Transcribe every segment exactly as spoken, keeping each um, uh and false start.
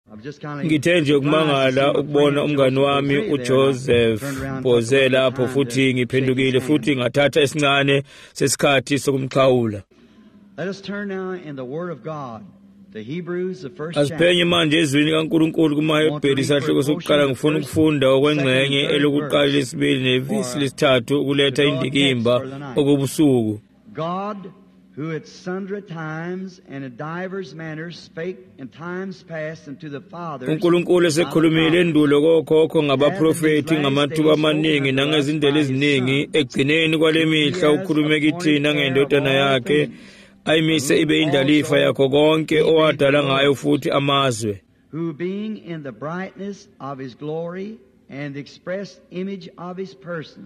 Ngithe nje ukumangala ukubona umngani wami uJoseph Boze lapho futhi ngiphendukile futhi ngathatha esincane sesikhathi sokumxhawula. Asiphenye manje ezwini kaNkulunkulu kumaHebheru isahloko sokuqala ngifuna ukufunda okwengxenye elokuqala lesibili nevesi lesithathu ukuletha indikimba okubusuku. God who at sundry times and in divers manners spake in times past unto the fathers. uNkulunkulu esekhulumile endulo kokhokho ngabaprofeti ngamathuba amaningi nangezindlela eziningi egcineni kwalemihla ukhulume kithina ngendodana yakhe ayimise ibe indalifa yakho konke owadala ngayo futhi amazwe. Who being in the brightness of his glory and the express image of his person,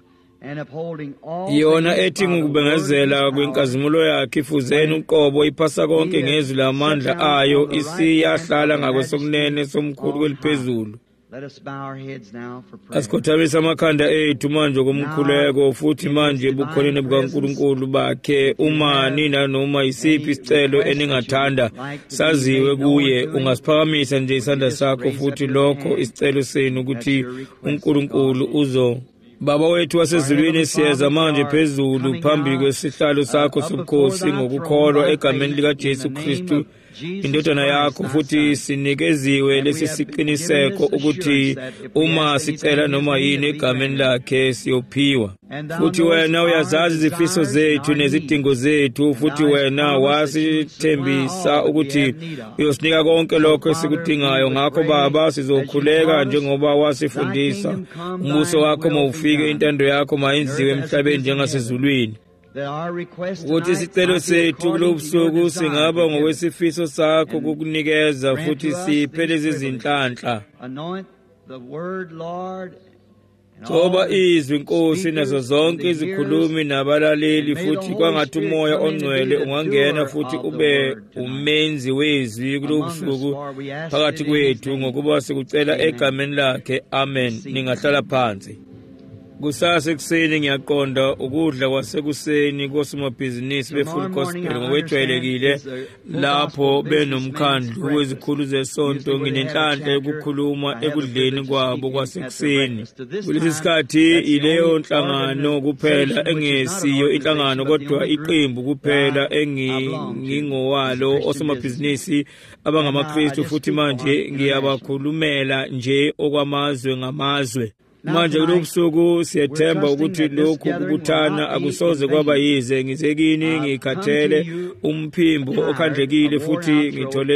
yona ethi ngukubengezela kwenkazimulo yakhe ifuzeni uqobo iphasa konke ngezwi lamandla ayo isiyahlala ngakwesokunene somkhulu kweliphezulu. Asikhothamisa amakhanda ethu manje komkhuleko futhi manje bukhoneni bukaNkulunkulu bakhe uma nina noma isiphi isicelo eningathanda saziwe kuye ungasiphakamisa nje isandla sakho futhi lokho isicelo senu ukuthi uNkulunkulu uzo. Baba wethu wasezulwini siyeza manje phezulu phambi kwesihlalo sakho sobukhosi ngokukholwa egameni lika Jesu Kristu indodana yakho futhi sinikeziwe lesi siqiniseko ukuthi uma sicela noma yini egameni lakhe siyophiwa. Futhi wena uyazazi izifiso zethu nezidingo zethu futhi wena wasithembisa ukuthi uyosinika konke lokho esikudingayo. Ngakho Baba sizokhuleka njengoba wasifundisa umbuso wakho mawufike intando yakho mayenziwe emhlabeni njengasezulwini. Ukuthi isicelo sethu kulobusuku singaba ngokwesifiso sakho kokunikeza futhi siphe lezi zinhlanhla. Thoba izwi Nkosi nazo zonke izikhulumi nabalaleli futhi kwangathi umoya ongcwele ungangena futhi ube umenzi wezwi kulobusuku phakathi kwethu ngokuba sikucela egameni lakhe. Amen. Ningahlala phansi. Kusasa ekuseni ngiyaqonda ukudla kwasekuseni kosomabhizinisi befull gospel ngokwejwayelekile lapho benomkhandlu wezikhulu zesonto nginenhlanhla yokukhuluma ekudleni kwabo kwasekuseni. Kulesi sikhathi ileyo nhlangano kuphela engesiyo inhlangano kodwa iqembu kuphela engingowalo osomabhizinisi abangamaKristu futhi manje ngiyabakhulumela nje okwamazwe ngamazwe. Manje kulobusuku siyethemba ukuthi lokhu kubuthana akusoze kwaba yize ngizekini ngikhathele umphimbo okhandlekile futhi ngithole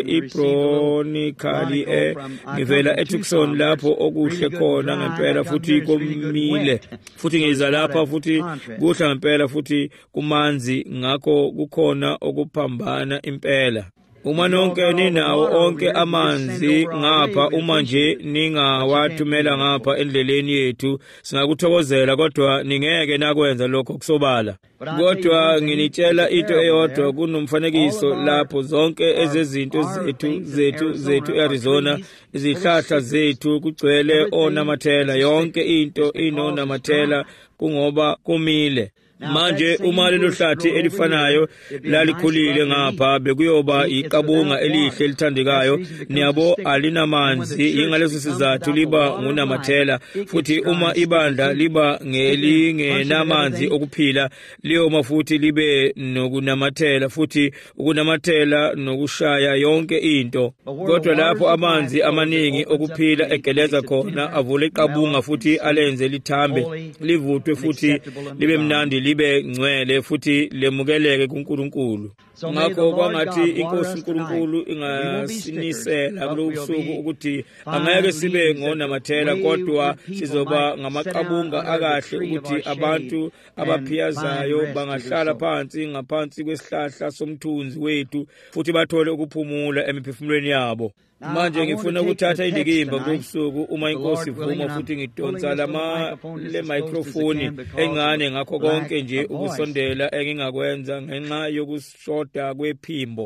iBronicali e ngivela eTucson lapho okuhle khona ngempela futhi komile futhi ngiza lapha futhi kuhla ngempela futhi kumanzi ngakho kukhona okuphambana impela. Uma nonke ninawo onke amanzi ngapha uma nje ningawathumela ngapha endleleni yethu singakuthokozela kodwa ningeke nakwenza lokho kusobala. Kodwa nginitshela into eyodwa kunomfanekiso lapho zonke ezezinto zethu zethu zethu eArizona izihlahla zethu kugcwele onamathela yonke into inonamathela kungoba kumile. Manje uma lelo hlathi elifanayo lalikhulile ngapha bekuyoba iqabunga elihle lithandekayo niyabo alinamanzi ingaleso sizathu liba ngunamathela futhi uma ibandla liba ngelingenamanzi okuphila liyoma futhi libe nokunamathela futhi ukunamathela nokushaya yonke into. Kodwa lapho amanzi amaningi okuphila egeleza khona avule iqabunga futhi alenze lithambe livuthwe futhi libe mnandi libe ngcwele futhi lemukeleke kuNkulunkulu. Ngakho kwangathi inkosi uNkulunkulu ingasinisela kulobusuku ukuthi angeke sibe ngonamathela kodwa sizoba ngamaqabunga akahle ukuthi abantu abaphiyazayo bangahlala phansi ngaphansi kwesihlahla somthunzi wethu futhi bathole ukuphumula emiphefumulweni yabo. Manje ngifuna ukuthatha indikimba kulobusuku uma inkosi ivuma futhi ngidonsa lama le microphone encane ngakho konke nje ukusondela engingakwenza ngenxa yokushoda kwephimbo.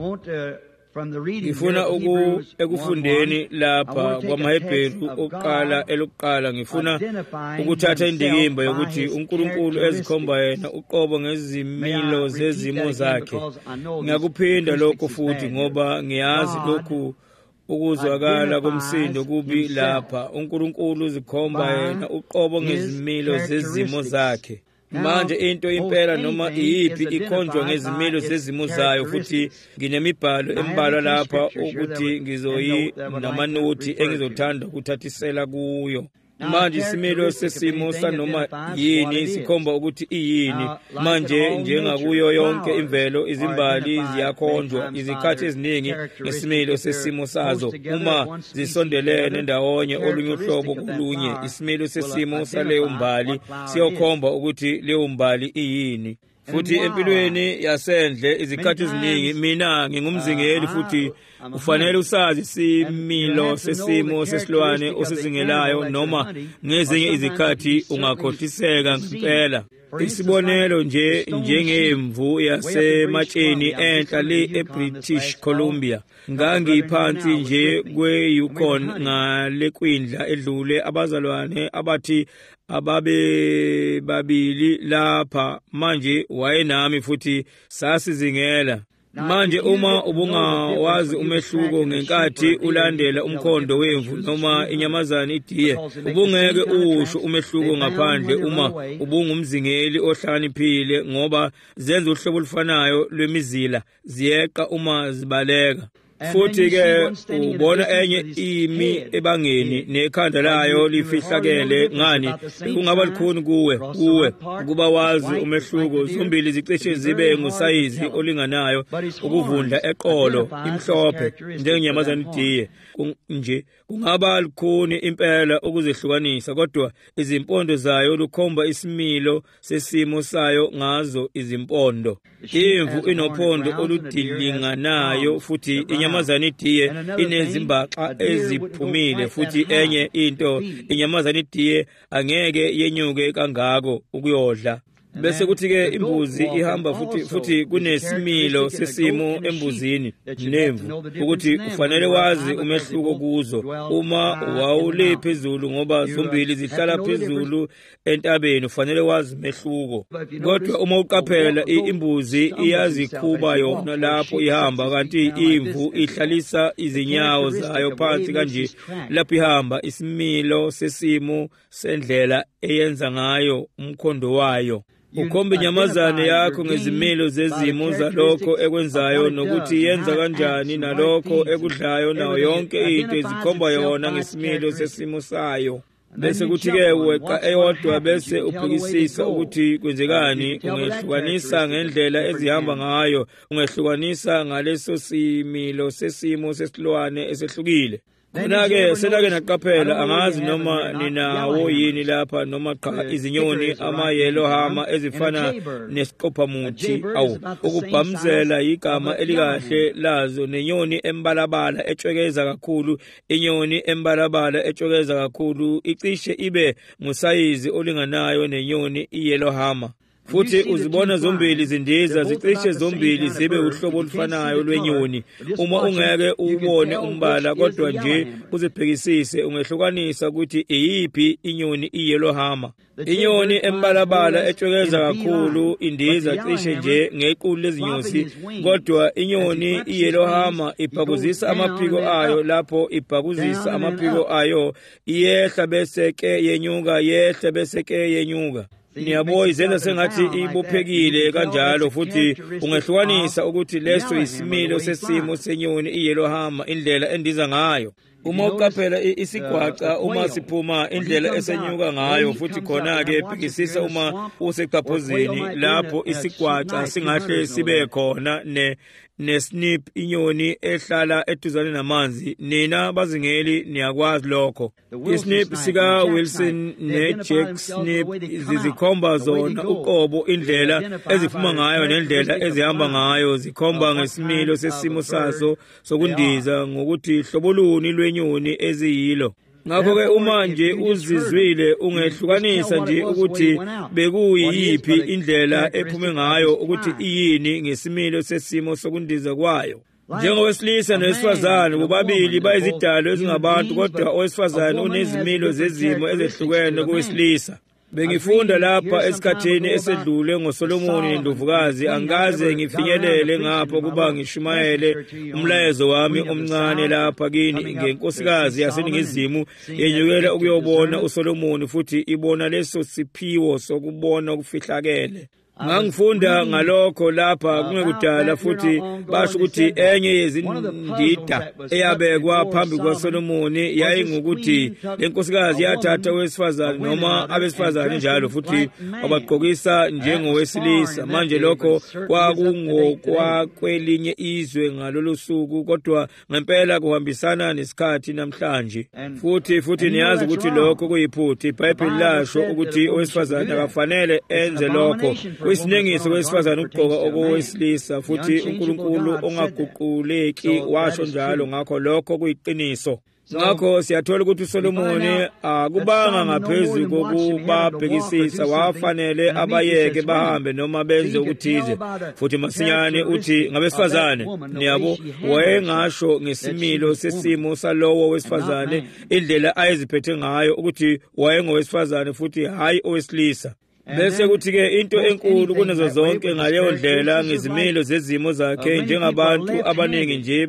Ngifuna uku ekufundeni lapha kwamaHebheru oqala elokuqala ngifuna ukuthatha indikimba yokuthi uNkulunkulu ezikhomba yena uqobo ngezimilo zezimo zakhe. Ngiyakuphinda lokho futhi ngoba ngiyazi lokhu ukuzwakala komsindo kubi lapha. uNkulunkulu uzikhomba yena uqobo ngezimilo zezimo zakhe. Manje into impela noma iyiphi ikhonjwa ngezimilo zezimo zayo, futhi nginemibhalo embalwa lapha ukuthi ngizoyi namanothi engizothanda ukuthathisela kuyo. Manje isimilo sesimo sanoma yini sikhomba ukuthi iyini. Manje njengakuyo yonke imvelo izimbali ziyakhonjwa izikhathi eziningi ngesimilo sesimo sazo uma zisondelene ndawonye olunye uhlobo kulunye. Isimilo sesimo saleyo mbali siyokhomba ukuthi leyo mbali iyini. Futhi empilweni yasendle izikhathi eziningi mina ngingumzingeli, futhi ufanele usazi isimilo sesimo sesilwane osizingelayo, noma ngezinye izikhathi ungakhohliseka ngempela. Isibonelo nje njengemvu yasematsheni enhla le eBritish Columbia. Ngangiphansi nje kwe-Yukon ngale kwindla edlule abazalwane abathi ababe babili lapha. Manje wayenami futhi sasizingela. Manje uma ubungawazi umehluko ngenkathi ulandela umkhondo wemvu noma inyamazana idiye, ubungeke usho umehluko ngaphandle uma ubungumzingeli ohlaniphile, ngoba zenza uhlobo olufanayo lwemizila ziyeqa uma zibaleka. Futhi ke ubona enye imi ebangeni nekhanda layo lifihlakele. Ngani kungaba likhuni kuwe kuwe ukuba wazi umehluko? Zombili zicishe zibe ngosayizi olinganayo, ukuvundla eqolo imhlophe njengenyamazana idiye nje. Kungaba likhuni impela ukuzihlukanisa, kodwa izimpondo zayo lukhomba isimilo sesimo sayo ngazo izimpondo. Imvu inophondo oludilinganayo, futhi inyamazana idiye inezimbaxa eziphumile. Futhi enye into, inyamazana idiye angeke yenyuke kangako ukuyodla. Bese kuthi ke imbuzi ihamba futhi futhi kunesimilo sesimo embuzini nemvu, ukuthi ufanele wazi umehluko kuzo uma wawule phezulu, ngoba zombili zihlala phezulu entabeni. Ufanele wazi umehluko. Kodwa uma uqaphela, imbuzi iyazikhuba yona lapho ihamba, kanti imvu ihlalisa izinyawo zayo phansi kanje lapho ihamba. Isimilo sesimo sendlela eyenza ngayo umkhondo wayo. Ukhombe inyamazane yakho ngezimilo zezimo zalokho ekwenzayo, nokuthi yenza kanjani nalokho ekudlayo, nayo yonke into izikhomba yona ngesimilo sesimo sayo. Bese kuthi ke weqa eyodwa bese ubhekisisa ukuthi kwenzekani. Ungehlukanisa ngendlela ezihamba ngayo, ungehlukanisa ngaleso similo sesimo sesilwane esehlukile. Khona-ke selake naqaphela, angazi noma ninawo yini lapha noma cha, izinyoni ama-yellow hammer ezifana nesiqophamuthi. Awu, ukubhamzela igama elikahle lazo. Nenyoni embalabala etshwekeza kakhulu, inyoni embalabala etshwekeza kakhulu icishe ibe ngusayizi olinganayo nenyoni i-yellow hammer. Futhi uzibona zombili zindiza zicishe zombili zibe uhlobo olufanayo lwenyoni. Uma ungeke ubone umbala kodwa nje uzibhekisise, ungehlukanisa ukuthi iyiphi inyoni i-yellow hammer. Inyoni embalabala etshwekeza kakhulu indiza cishe nje ngequlu lezinyosi, kodwa inyoni i-yellow hammer ibhakuzisa amaphiko ayo. Lapho ibhakuzisa amaphiko ayo iyehla bese ke yenyuka, yehla bese ke yenyuka. Niyabo izenza sengathi ibophekile kanjalo. Futhi ungehlukanisa ukuthi leso isimilo sesimo senyoni i-yellow hammer, indlela endiza ngayo. Uma uqaphela isigwaca uma siphuma, indlela esenyuka ngayo. Futhi khona-ke bhekisisa uma useqhaphozini lapho isigwaca singahle sibe khona ne nesnip, inyoni ehlala eduzane namanzi. Nina bazingeli niyakwazi lokho. Isnip sika Wilson ne-Jack Snip zizikhomba zona uqobo, indlela eziphuma ngayo nendlela ezihamba ngayo. Zikhomba ngesimilo sesimo sazo sokundiza ngokuthi hlobo luni lwenyoni eziyilo. Ngakho-ke uma nje uzizwile, ungehlukanisa nje ukuthi bekuyiyiphi indlela ephume ngayo, ukuthi iyini ngesimilo sesimo sokundiza kwayo. Njengowesilisa nowesifazane bobabili bayizidalo ezingabantu, kodwa owesifazane unezimilo zezimo ezehlukene kowesilisa. Bengifunda lapha esikhathini esedlule ngoSolomoni nendovukazi, angaze ngifinyelele ngapho kuba ngishumayele umlayezo wami omncane lapha kini ngenkosikazi yaseningizimu yenyukela ukuyobona uSolomoni futhi ibona leso siphiwo sokubona okufihlakele. Ngangifunda ngalokho lapha kungekudala futhi basho ukuthi enye yezindida eyabekwa phambi kwaSolomoni yayingukuthi lenkosikazi yathatha owesifazane noma abesifazane njalo futhi wabagqokisa njengowesilisa. Manje lokho kwakungokwelinye izwe ngalolu suku, kodwa ngempela kuhambisana nesikhathi namhlanje. Futhi futhi niyazi ukuthi lokho kuyiphutha. iBhayibheli lasho ukuthi owesifazane akafanele enze lokho. Kwisinengiso wesifazane ukugqoka okowesilisa, futhi uNkulunkulu ongaguquleki washo njalo, ngakho lokho kuyiqiniso. Ngakho siyathola ukuthi uSolomoni akubanga ngaphezulu kokubabhekisisa, wafanele abayeke bahambe noma benze ukuthize. Futhi masinyane uthi ngabesifazane, niyabo wayengasho ngesimilo sesimo salowo wesifazane, indlela ayeziphethe ngayo ukuthi wayengowesifazane futhi hayi owesilisa. Bese kuthi-ke into enkulu kunazo zonke ngaleyo ndlela ngezimilo zezimo zakhe, njengabantu abaningi nje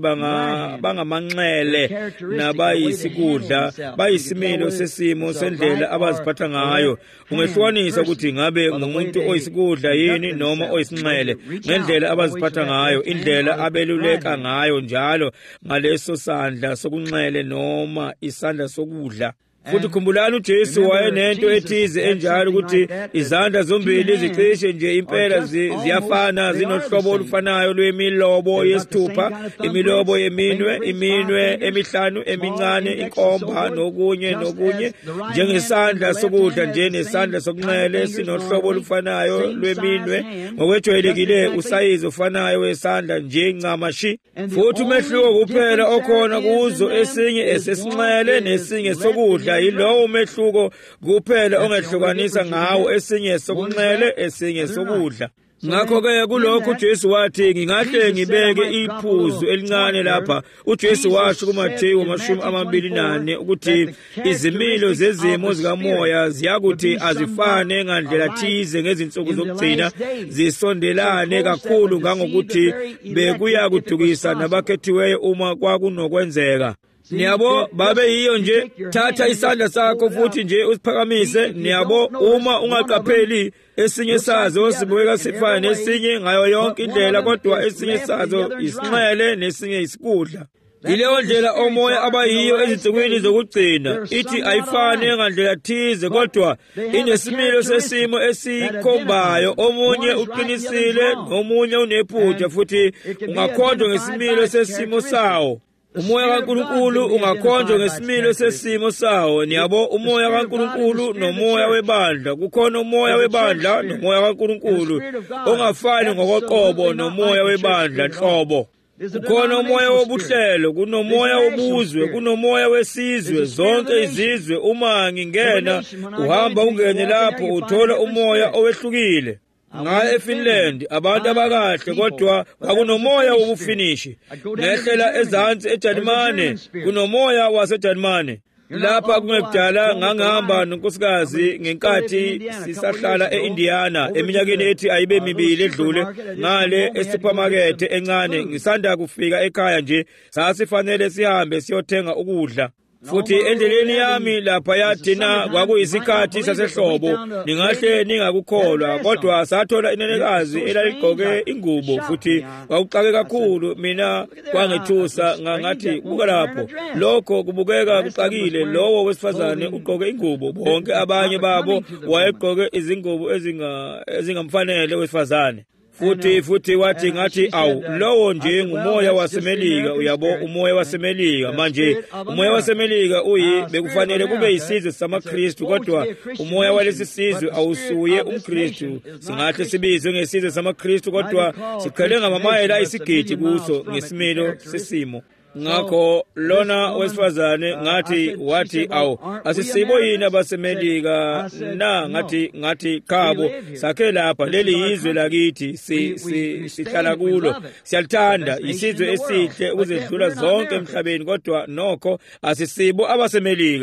bangamanxele nabayisikudla, bayisimilo sesimo sendlela abaziphatha ngayo. Ungehlukanisa ukuthi ngabe ngumuntu oyisikudla yini noma oyisinxele ngendlela abaziphatha ngayo, indlela abeluleka ngayo njalo ngaleso sandla sokunxele noma isandla sokudla. Futhi khumbulani uJesu wayenento ethize enjalo ukuthi izandla zombili zicishe nje impela ziyafana, zinohlobo olufanayo lwemilobo yesithupha, imilobo yeminwe, iminwe emihlanu emincane, inkomba nokunye nokunye. Njengesandla sokudla nje nesandla sokunxele sinohlobo olufanayo lweminwe, ngokwejwayelekile usayizi ufanayo wesandla nje ncamashi. Futhi umehluko kuphela okhona kuzo, esinye esesinxele nesinye sokudla. Yilowo umehluko kuphela ongehlukanisa ngawo, esinye sokunxele esinye sokudla. Ngakho-ke kulokho uJesu wathi ngingahle ngibeke iphuzu elincane lapha. uJesu washo kuMathewu amashumi amabili nane ukuthi izimilo zezimo zikamoya ziyakuthi azifane ngandlela thize ngezinsuku zokugcina, zisondelane kakhulu ngangokuthi bekuyakudukisa nabakhethiweyo uma kwakunokwenzeka. Niyabo babe yiyo nje, thatha isandla sakho futhi nje usiphakamise. Niyabo uma ungaqapheli, esinye sazo sibukeka sifana nesinye ngayo yonke indlela, kodwa esinye sazo isinxele nesinye isikudla. Yileyo ndlela omoya abayiyo ezinsukwini zokugcina, ithi ayifane ngandlela thize, kodwa inesimilo sesimo esikhombayo. Omunye uqinisile nomunye unephutha, futhi ungakhonjwa ngesimilo sesimo sawo. Umoya kaNkulunkulu ungakhonjwa ngesimilo sesimo sawo. Niyabo umoya kaNkulunkulu nomoya webandla, kukhona umoya webandla nomoya kaNkulunkulu ongafani ngokoqobo nomoya webandla nhlobo. Kukhona umoya wobuhlelo, kunomoya wobuzwe, kunomoya wesizwe. Zonke izizwe uma ngingena uhamba ungene lapho uthola umoya owehlukile. Nga eFinland abantu abakahle, kodwa akunomoya wobufinishi. Ngehlela ezansi eJalimane kunomoya waseJalimane. Lapha kungekudala ngangihamba nonkosikazi ngenkathi sisahlala eIndiana eminyakeni ethi ayibe mibili edlule, ngale esupermarket encane. Ngisanda kufika ekhaya nje sasifanele sihambe siyothenga ukudla. Futhi endleleni yami lapha yathina kwakuyisikhathi sasehlobo, ningahle ningakukholwa, kodwa sathola inenekazi elaligqoke ingubo, futhi kwakuxake kakhulu. Mina kwangethusa ngathi buka lapho, lokho kubukeka kuxakile. Lowo wesifazane ugqoke ingubo, bonke abanye babo wayegqoke izingubo ezinga ezingamfanele wesifazane. Futhi futhi wathi ngathi awu, lowo nje ngumoya waseMelika. Uyabo umoya waseMelika manje, umoya waseMelika uyi bekufanele kube yisizwe samaKristu, kodwa umoya walesi sizwe awusuye umKristu. Singahle sibizwe ngesizwe samaKristu, kodwa siqhele ngamamayela isigidi kuso ngesimilo sesimo. Ngakho lona wesifazane ngathi wathi awu, asisibo yini abaseMelika na? Ngathi ngathi khabo sakhe lapha, leli yizwe lakithi, si sihlala kulo, siyalithanda, isizwe esihle ukuzedlula zonke emhlabeni, kodwa nokho asisibo abaseMelika.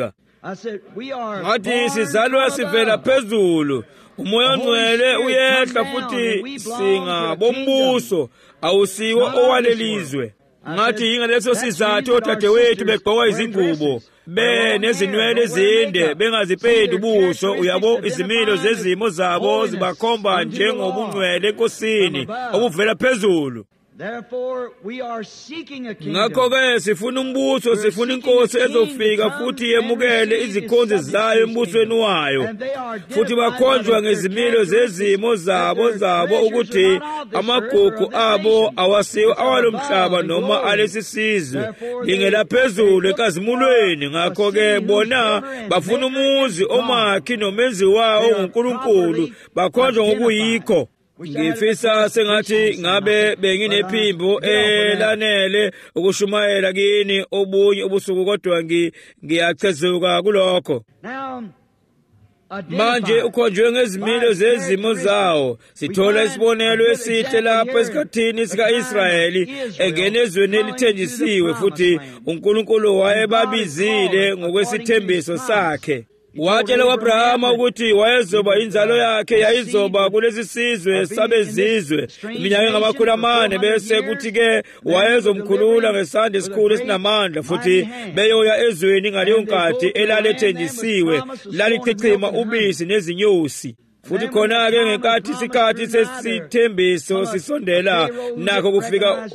ngathi sizalwa sivela phezulu, umoya ongcwele uyehla futhi singa bombuso awusiwo owalelizwe. Ngathi ingaleso sizathu odadewethu begqoka izingubo be nezinwele ezinde bengazipedi ubuso, uyabo izimilo zezimo zabo zibakhomba njengobungcwele enkosini obuvela phezulu. Ngakho-ke sifuna umbuso, sifuna inkosi ezofika futhi yemukele izikhonzi zayo embusweni wayo, futhi bakhonjwa ngezimilo zezimo zabo zabo ukuthi amagugu abo awasiwo awalomhlaba noma alesisizwe lingela phezulu enkazimulweni. Ngakho-ke bona bafuna umuzi omakhi nomenzi wawo nguNkulunkulu, bakhonjwa ngokuyikho. Ngifisa sengathi ngabe benginephimbo elanele ukushumayela kini obunye ubusuku, kodwa ngiyachezuka kulokho. Manje ukhonjwe ngezimilo zezimo zawo. Sithola isibonelo esihle lapho esikhathini sika-Israyeli engena ezweni elithenjisiwe, futhi uNkulunkulu wayebabizile ngokwesithembiso sakhe. Watshela u-Abrahama ukuthi wayezoba inzalo yakhe yayizoba kulesi sizwe sabezizwe iminyaka engamakhulu amane, bese kuthi-ke wayezomkhulula ngesandla esikhulu esinamandla, futhi beyoya ezweni ngaleyo nkathi elalethenjisiwe lalichichima ubisi nezinyosi. Futhi khona-ke ngenkathi isikhathi sesithembiso sisondela, nakho kufika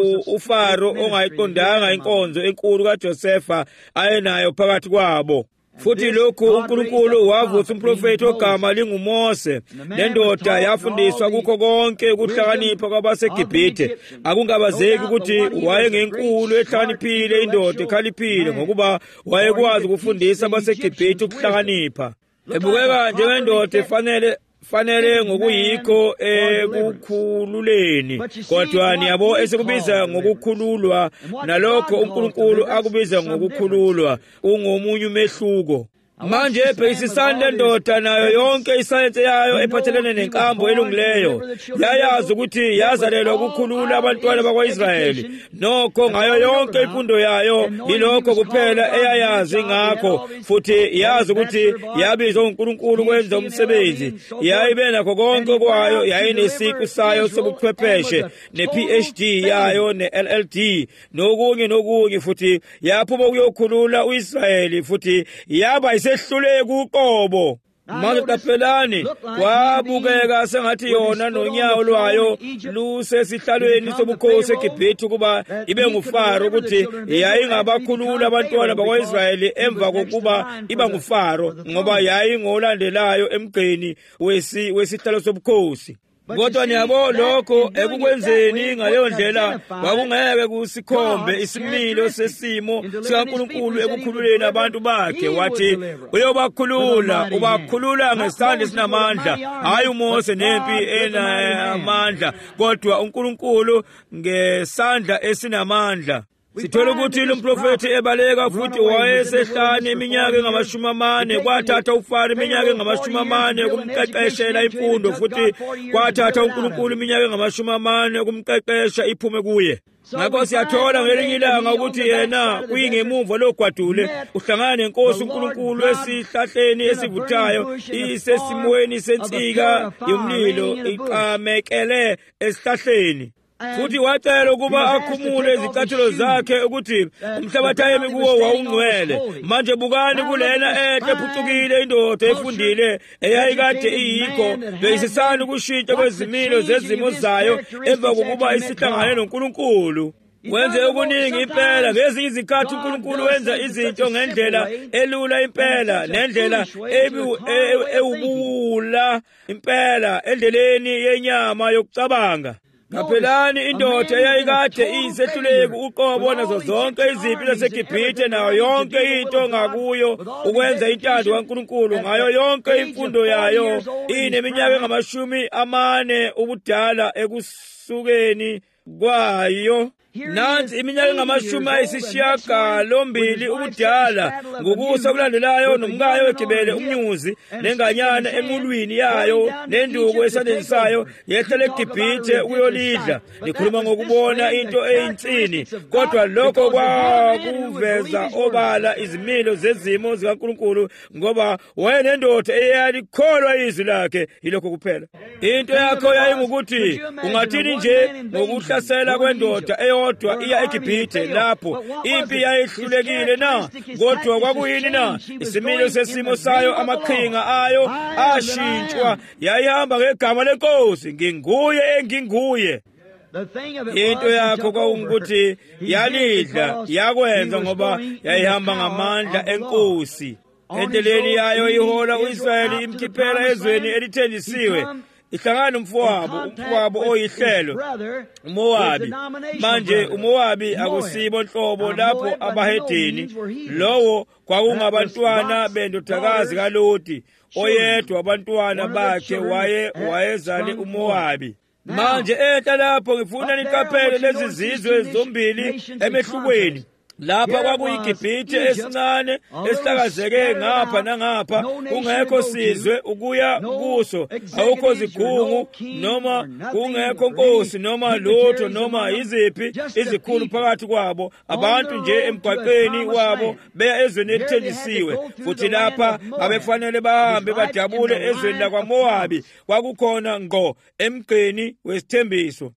uFaro ongayiqondanga inkonzo enkulu kaJosefa ayenayo phakathi kwabo. Futhi lokhu uNkulunkulu wavusa umprofeti ogama linguMose, lendoda yafundiswa kukho konke ukuhlakanipha kwabaseGibhithe. Akungabazeki ukuthi wayengenkulu ehlakaniphile, indoda ekhaliphile, ngokuba wayekwazi ukufundisa abaseGibhithe ukuhlakanipha. Ebukeka njengendoda efanele fanele ngokuyikho ekukhululeni, kodwa niyabo esikubiza ngokukhululwa nalokho uNkulunkulu akubiza ngokukhululwa ungomunye umehluko. Manje ebhekisisani le ndoda nayo yonke isayense yayo ephathelene nenkambo elungileyo, yayazi ukuthi yazalelwa ukukhulula abantwana bakwa-Israyeli. Nokho ngayo yonke imfundo yayo yilokho kuphela eyayazi ngakho, futhi yazi ukuthi yabizwa uNkulunkulu ukwenza umsebenzi. Yayibe nakho konke kwayo, yayinesiqu sayo sobuchwepheshe, ne-P H D yayo, ne-L L D, nokunye nokunye, futhi yaphuma ukuyokhulula u-Israyeli, futhi yaba sehluleke uqobo. Manje qaphelani, kwabukeka sengathi yona nonyawo lwayo lusesihlalweni sobukhosi eGibhithe ukuba ibe nguFaro, ukuthi yayingabakhulula abantwana bakwa-Israyeli emva kokuba iba nguFaro, ngoba yayingolandelayo emgqeni wesihlalo sobukhosi. Kodwa niyabo lokho ekukwenzeni ngaleyo ndlela kwakungeke kusikhombe isimilo sesimo sikaNkulunkulu ekukhululeni abantu bakhe. Wathi uyobakhulula, ubakhulula ngesandla esinamandla, hayi uMose nempi enamandla, kodwa uNkulunkulu ngesandla esinamandla. Sithola ukuthi lo mprofeti ebaleka futhi wayesehlane iminyaka engamashumi amane. Kwathatha uFaro iminyaka engamashumi amane ukumqeqeshela imfundo, futhi kwathatha uNkulunkulu iminyaka engamashumi amane ukumqeqesha iphume kuye. Ngakho siyathola ngelinye ilanga ukuthi yena kuyingemuva logwadule uhlangana nenkosi uNkulunkulu esihlahleni esivuthayo, isesimweni sensika yomlilo iqamekele esihlahleni. Futhi wacela ukuba akhumule izicathulo zakhe ukuthi umhlabathi ayemi kuwo wawungcwele. Manje bukani kulena ehle phucukile indoda efundile eyayikade iyikho, beyisisana ukushintsha kwezimilo zezimo zayo emva kokuba isihlangane noNkulunkulu. Wenze okuningi impela. Ngezinye izikhathi uNkulunkulu wenza izinto ngendlela elula impela, nendlela ewubula impela, endleleni yenyama yokucabanga. Kapelani indoda eyayikade iyisehluleki uqobo nazo zonke izimpi zaseGibhithe, nayo yonke into ngakuyo ukwenza intando kaNkulunkulu. Ngayo yonke imfundo yayo ineminyaka engamashumi amane ubudala ekusukeni kwayo. nansi iminyaka engamashumi ayisishiyagalombili ubudala ngokusa okulandelayo nomkayo wegibele umnyuzi nenganyana enqulwini yayo nenduku esandleni sayo yehlela eGibhithe ukuyolidla. Nikhuluma ngokubona into eyinsini, kodwa lokho kwakuveza obala izimilo zezimo zikaNkulunkulu ngoba wayenendoda eyalikholwa izwi lakhe. Yilokho kuphela into yakho yayingukuthi ungathini nje ngokuhlasela kwendoda eyodwa iya eGibhithe lapho impi yayihlulekile na, kodwa kwakuyini na? Isimilo sesimo sayo, amaqhinga ayo ashintshwa, yayihamba ngegama lenkosi, nginguye enginguye. Into yakho kwawungukuthi yalidla yakwenza ngoba yayihamba ngamandla enkosi. Endleleni yayo ihola u-Israyeli imkhiphela ezweni elithenjisiwe. Ihlangana umfowabo, umfowabo oyihlelo, uMowabi. Manje uMowabi akusibo nhlobo lapho abahedeni. Lowo kwakungabantwana bendodakazi kaLoti, oyedwa abantwana bakhe waye wayezale uMowabi. Manje ehla lapho ngifuna niqaphele lezi zizwe zombili emehlukweni. Lapha kwakuyiGibhithe esincane esihlakazeke ngapha nangapha, kungekho sizwe ukuya kuso, awukho zigungu noma kungekho nkosi noma lutho noma yiziphi izikhulu phakathi kwabo, abantu nje emgwaqeni wabo beya ezweni elithenjisiwe. Futhi lapha abefanele bahambe badabule ezweni lakwaMowabi, kwakukhona ngo emgqeni wesithembiso.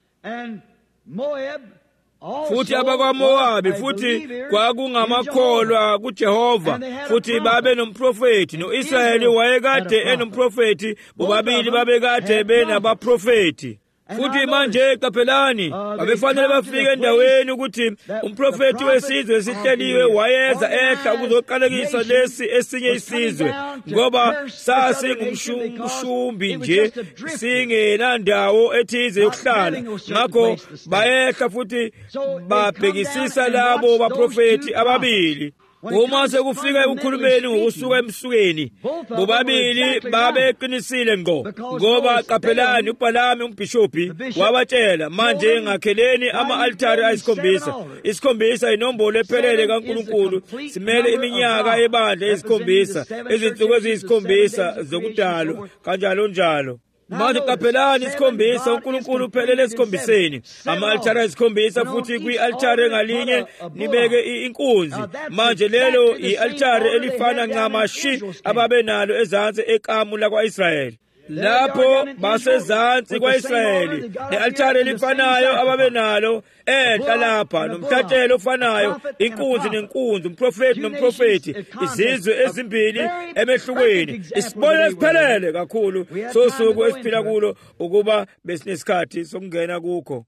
Futhi abakwaMowabi futhi kwakungamakholwa kuJehova, futhi babe nomprofeti, no-Israyeli wayekade enomprofeti, bobabili babekade benabaprofeti. Futhi manje qaphelani, babefanele bafike endaweni ukuthi umprofeti wesizwe esihleliwe wayeza ehla ukuzoqalekisa lesi esinye isizwe, ngoba sasingumshumbi nje singenandawo ethize yokuhlala. Ngakho bayehla futhi babhekisisa labo baprofeti ababili. Uma sekufika ekukhulumeni ngokusuka emsukeni, bobabili babeqinisile ngo, ngoba qaphelani uBhalami umbhishobhi wabatshela, manje ngakheleni ama-altari ayisikhombisa. Isikhombisa inombolo ephelele kaNkulunkulu, simele iminyaka ebandla esikhombisa, izinsuku eziyisikhombisa zokudalwa, kanjalo njalo. Manje qaphelani isikhombisa, uNkulunkulu uphelele esikhombiseni. Ama-altari ayisikhombisa, futhi kwi-altari ngalinye nibeke inkunzi. Manje lelo i-altari elifana ncamashi ababenalo ezansi ekamu lakwa-Israyeli. Lapho basezansi kwa-Israyeli ne-altari elifanayo ababenalo enhla lapha, nomhlatshelo ofanayo, inkunzi nenkunzi, umprofeti nomprofeti, izizwe ezimbili emehlukweni. Isibonelo esiphelele kakhulu sosuku esiphila kulo ukuba besinesikhathi sokungena kukho.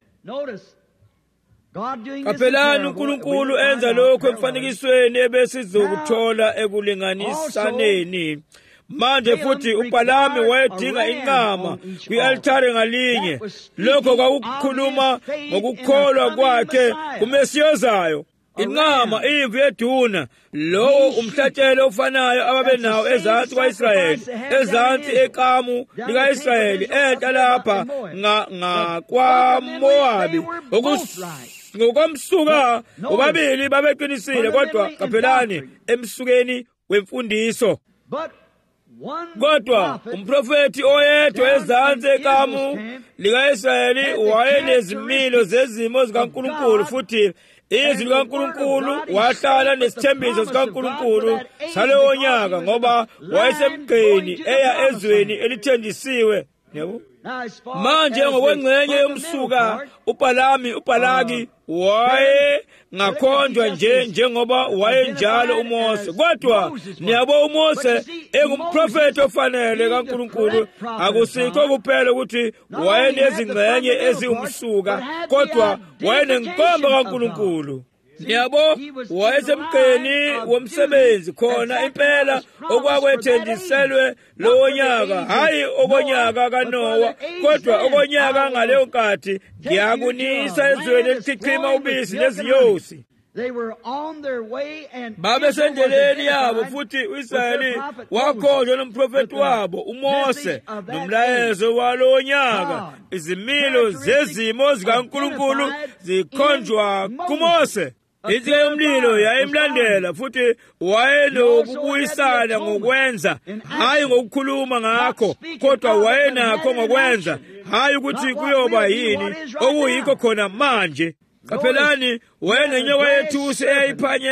Qaphelani uNkulunkulu enza lokho emfanekisweni ebesizokuthola ekulinganisaneni. Manje futhi uBhalami wayedinga inqama kwi-altari ngalinye. Lokho kwakukhuluma ngokukholwa kwakhe kumesiyozayo. Inqama imvu yeduna, lowo umhlatshelo ofanayo ababenawo ezansi kwa-Israyeli, ezansi ekamu lika-Israyeli, enhla lapha ngakwaMowabi. Ngokwamsuka bobabili babeqinisile, kodwa qaphelani emsukeni wemfundiso. Kodwa umprofeti oyedwa ezansi ekamu lika-Israyeli wayenezimilo zezimo zikaNkulunkulu, futhi izwi likaNkulunkulu wahlala nesithembiso sikaNkulunkulu salowo nyaka, ngoba wayesemgqeni eya ezweni elithenjisiwe. Yebo. Manje ngokwengxenye yomsuka uBhalami uBhalaki waye ngakhonjwa nje njengoba wayenjalo uMose. Kodwa niyabo uMose engumprofeti ofanele kaNkulunkulu, akusikho kuphela ukuthi wayenezingxenye eziwumsuka, kodwa wayenenkomba kaNkulunkulu. Yabo wayesemgqeni womsebenzi khona impela okwakwethenjiselwe lowo nyaka, hayi okonyaka kaNowa, kodwa okonyaka ngaleyo nkathi ngiyakunisa ezweni elichichima ubisi nezinyosi. babesendleleni yabo futhi u-Israyeli wakhonjwa nomprofeti wabo uMose nomlayezo walo nyaka. Izimilo zezimo zikaNkulunkulu zikhonjwa kuMose. Inzika yomlilo yayimlandela futhi wayenokubuyisana ngokwenza, hayi ngokukhuluma ngakho, kodwa wayenakho ngokwenza, hayi ukuthi kuyoba yini okuyikho khona manje. Kaphelani wayenenyoka yethusi eyayiphanye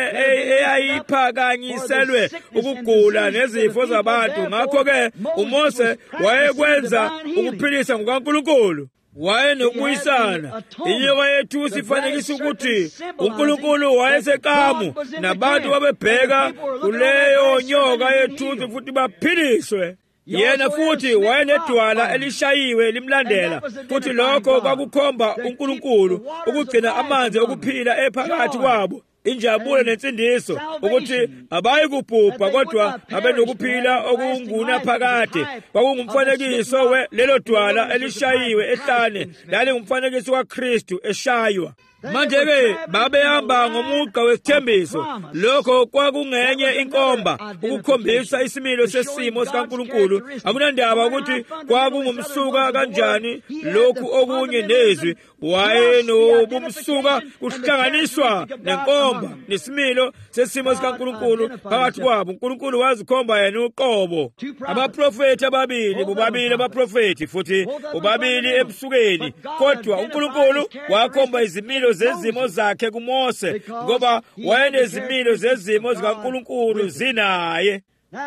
eyayiphakanyiselwe ukugula nezifo zabantu. Ngakho-ke uMose wayekwenza ukuphilisa kukaNkulunkulu. Wayenokubuyisana. Inyoka yethusi ifanekisa ukuthi uNkulunkulu wayesekamu nabantu babebheka kuleyo nyoka yethusi futhi baphiliswe. Yena futhi wayenedwala elishayiwe limlandela, futhi lokho kwakukhomba uNkulunkulu ukugcina amanzi okuphila ephakathi kwabo, injabulo nensindiso, ukuthi abayi kubhubha kodwa babe nokuphila okunguna phakade. Kwakungumfanekiso we lelo dwala elishayiwe ehlane, lalingumfanekiso kaKristu eshaywa. Manje-ke babehamba ngomugqa wesithembiso. Lokho kwakungenye inkomba ukukhombisa isimilo sesimo sikaNkulunkulu. Akunandaba ukuthi kwakungumsuka kanjani lokhu okunye nezwi. Wayenobumsuka kuhlanganiswa nenkomba nesimilo sesimo sikaNkulunkulu phakathi kwabo. uNkulunkulu wazikhomba yena uqobo. Abaprofeti ababili, bobabili abaprofeti futhi bobabili ebusukeni, kodwa uNkulunkulu wakhomba izimilo zezimo zakhe kuMose, ngoba wayenezimilo zezimo zikaNkulunkulu zinaye.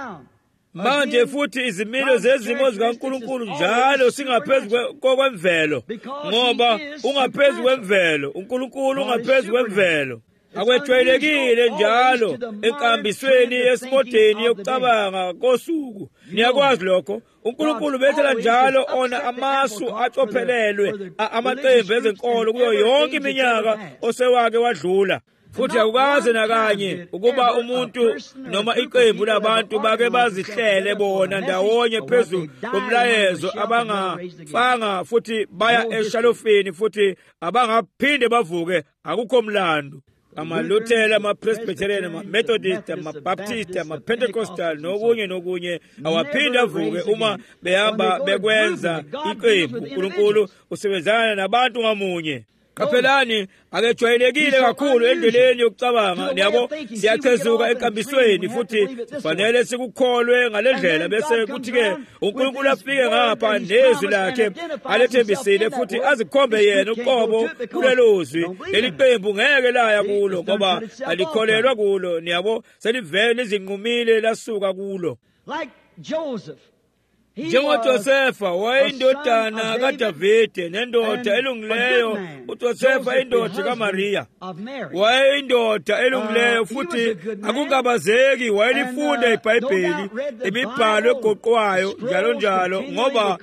Manje futhi izimilo zezimo zikaNkulunkulu njalo singaphezu kwemvelo, ngoba ungaphezu kwemvelo, uNkulunkulu ungaphezu kwemvelo. Akwejwayelekile njalo enkambisweni esimodeni yokucabanga kosuku. Niyakwazi lokho? uNkulunkulu bethela njalo ona amasu acophelelwe amaqembu ezenkolo kuyo yonke iminyaka osewake wadlula. Futhi akukaze nakanye ukuba umuntu noma iqembu labantu bake bazihlele bona ndawonye phezu komlayezo abangafanga futhi baya eshalofeni futhi abangaphinde bavuke. Akukho mlando. AmaLuthela, amaPresbyterian, amaMethodist, amaBaptist, amaPentecostal nokunye nokunye awaphinde avuke uma behamba bekwenza iqembu. uNkulunkulu usebenzana nabantu ngamunye. Kaphelani akejwayelekile kakhulu endleleni yokucabanga. Niyabo, siyachezuka enkambisweni futhi kufanele sikukholwe ngalendlela, bese kuthi-ke uNkulunkulu afike ngapha nezwi lakhe alethembisile futhi azikhombe yena uqobo kulelo zwi. Leli qembu ngeke laya kulo ngoba alikholelwa kulo. Niyabo, selivele lizinqumile lasuka kulo. Like Joseph, njengoJosefa wayindodana kaDavide nendoda elungileyo. uJosefa indoda kaMariya wayindoda elungileyo futhi akungabazeki. Wayelifunda iBhayibheli, imibhalo egoqwayo njalo njalo, ngoba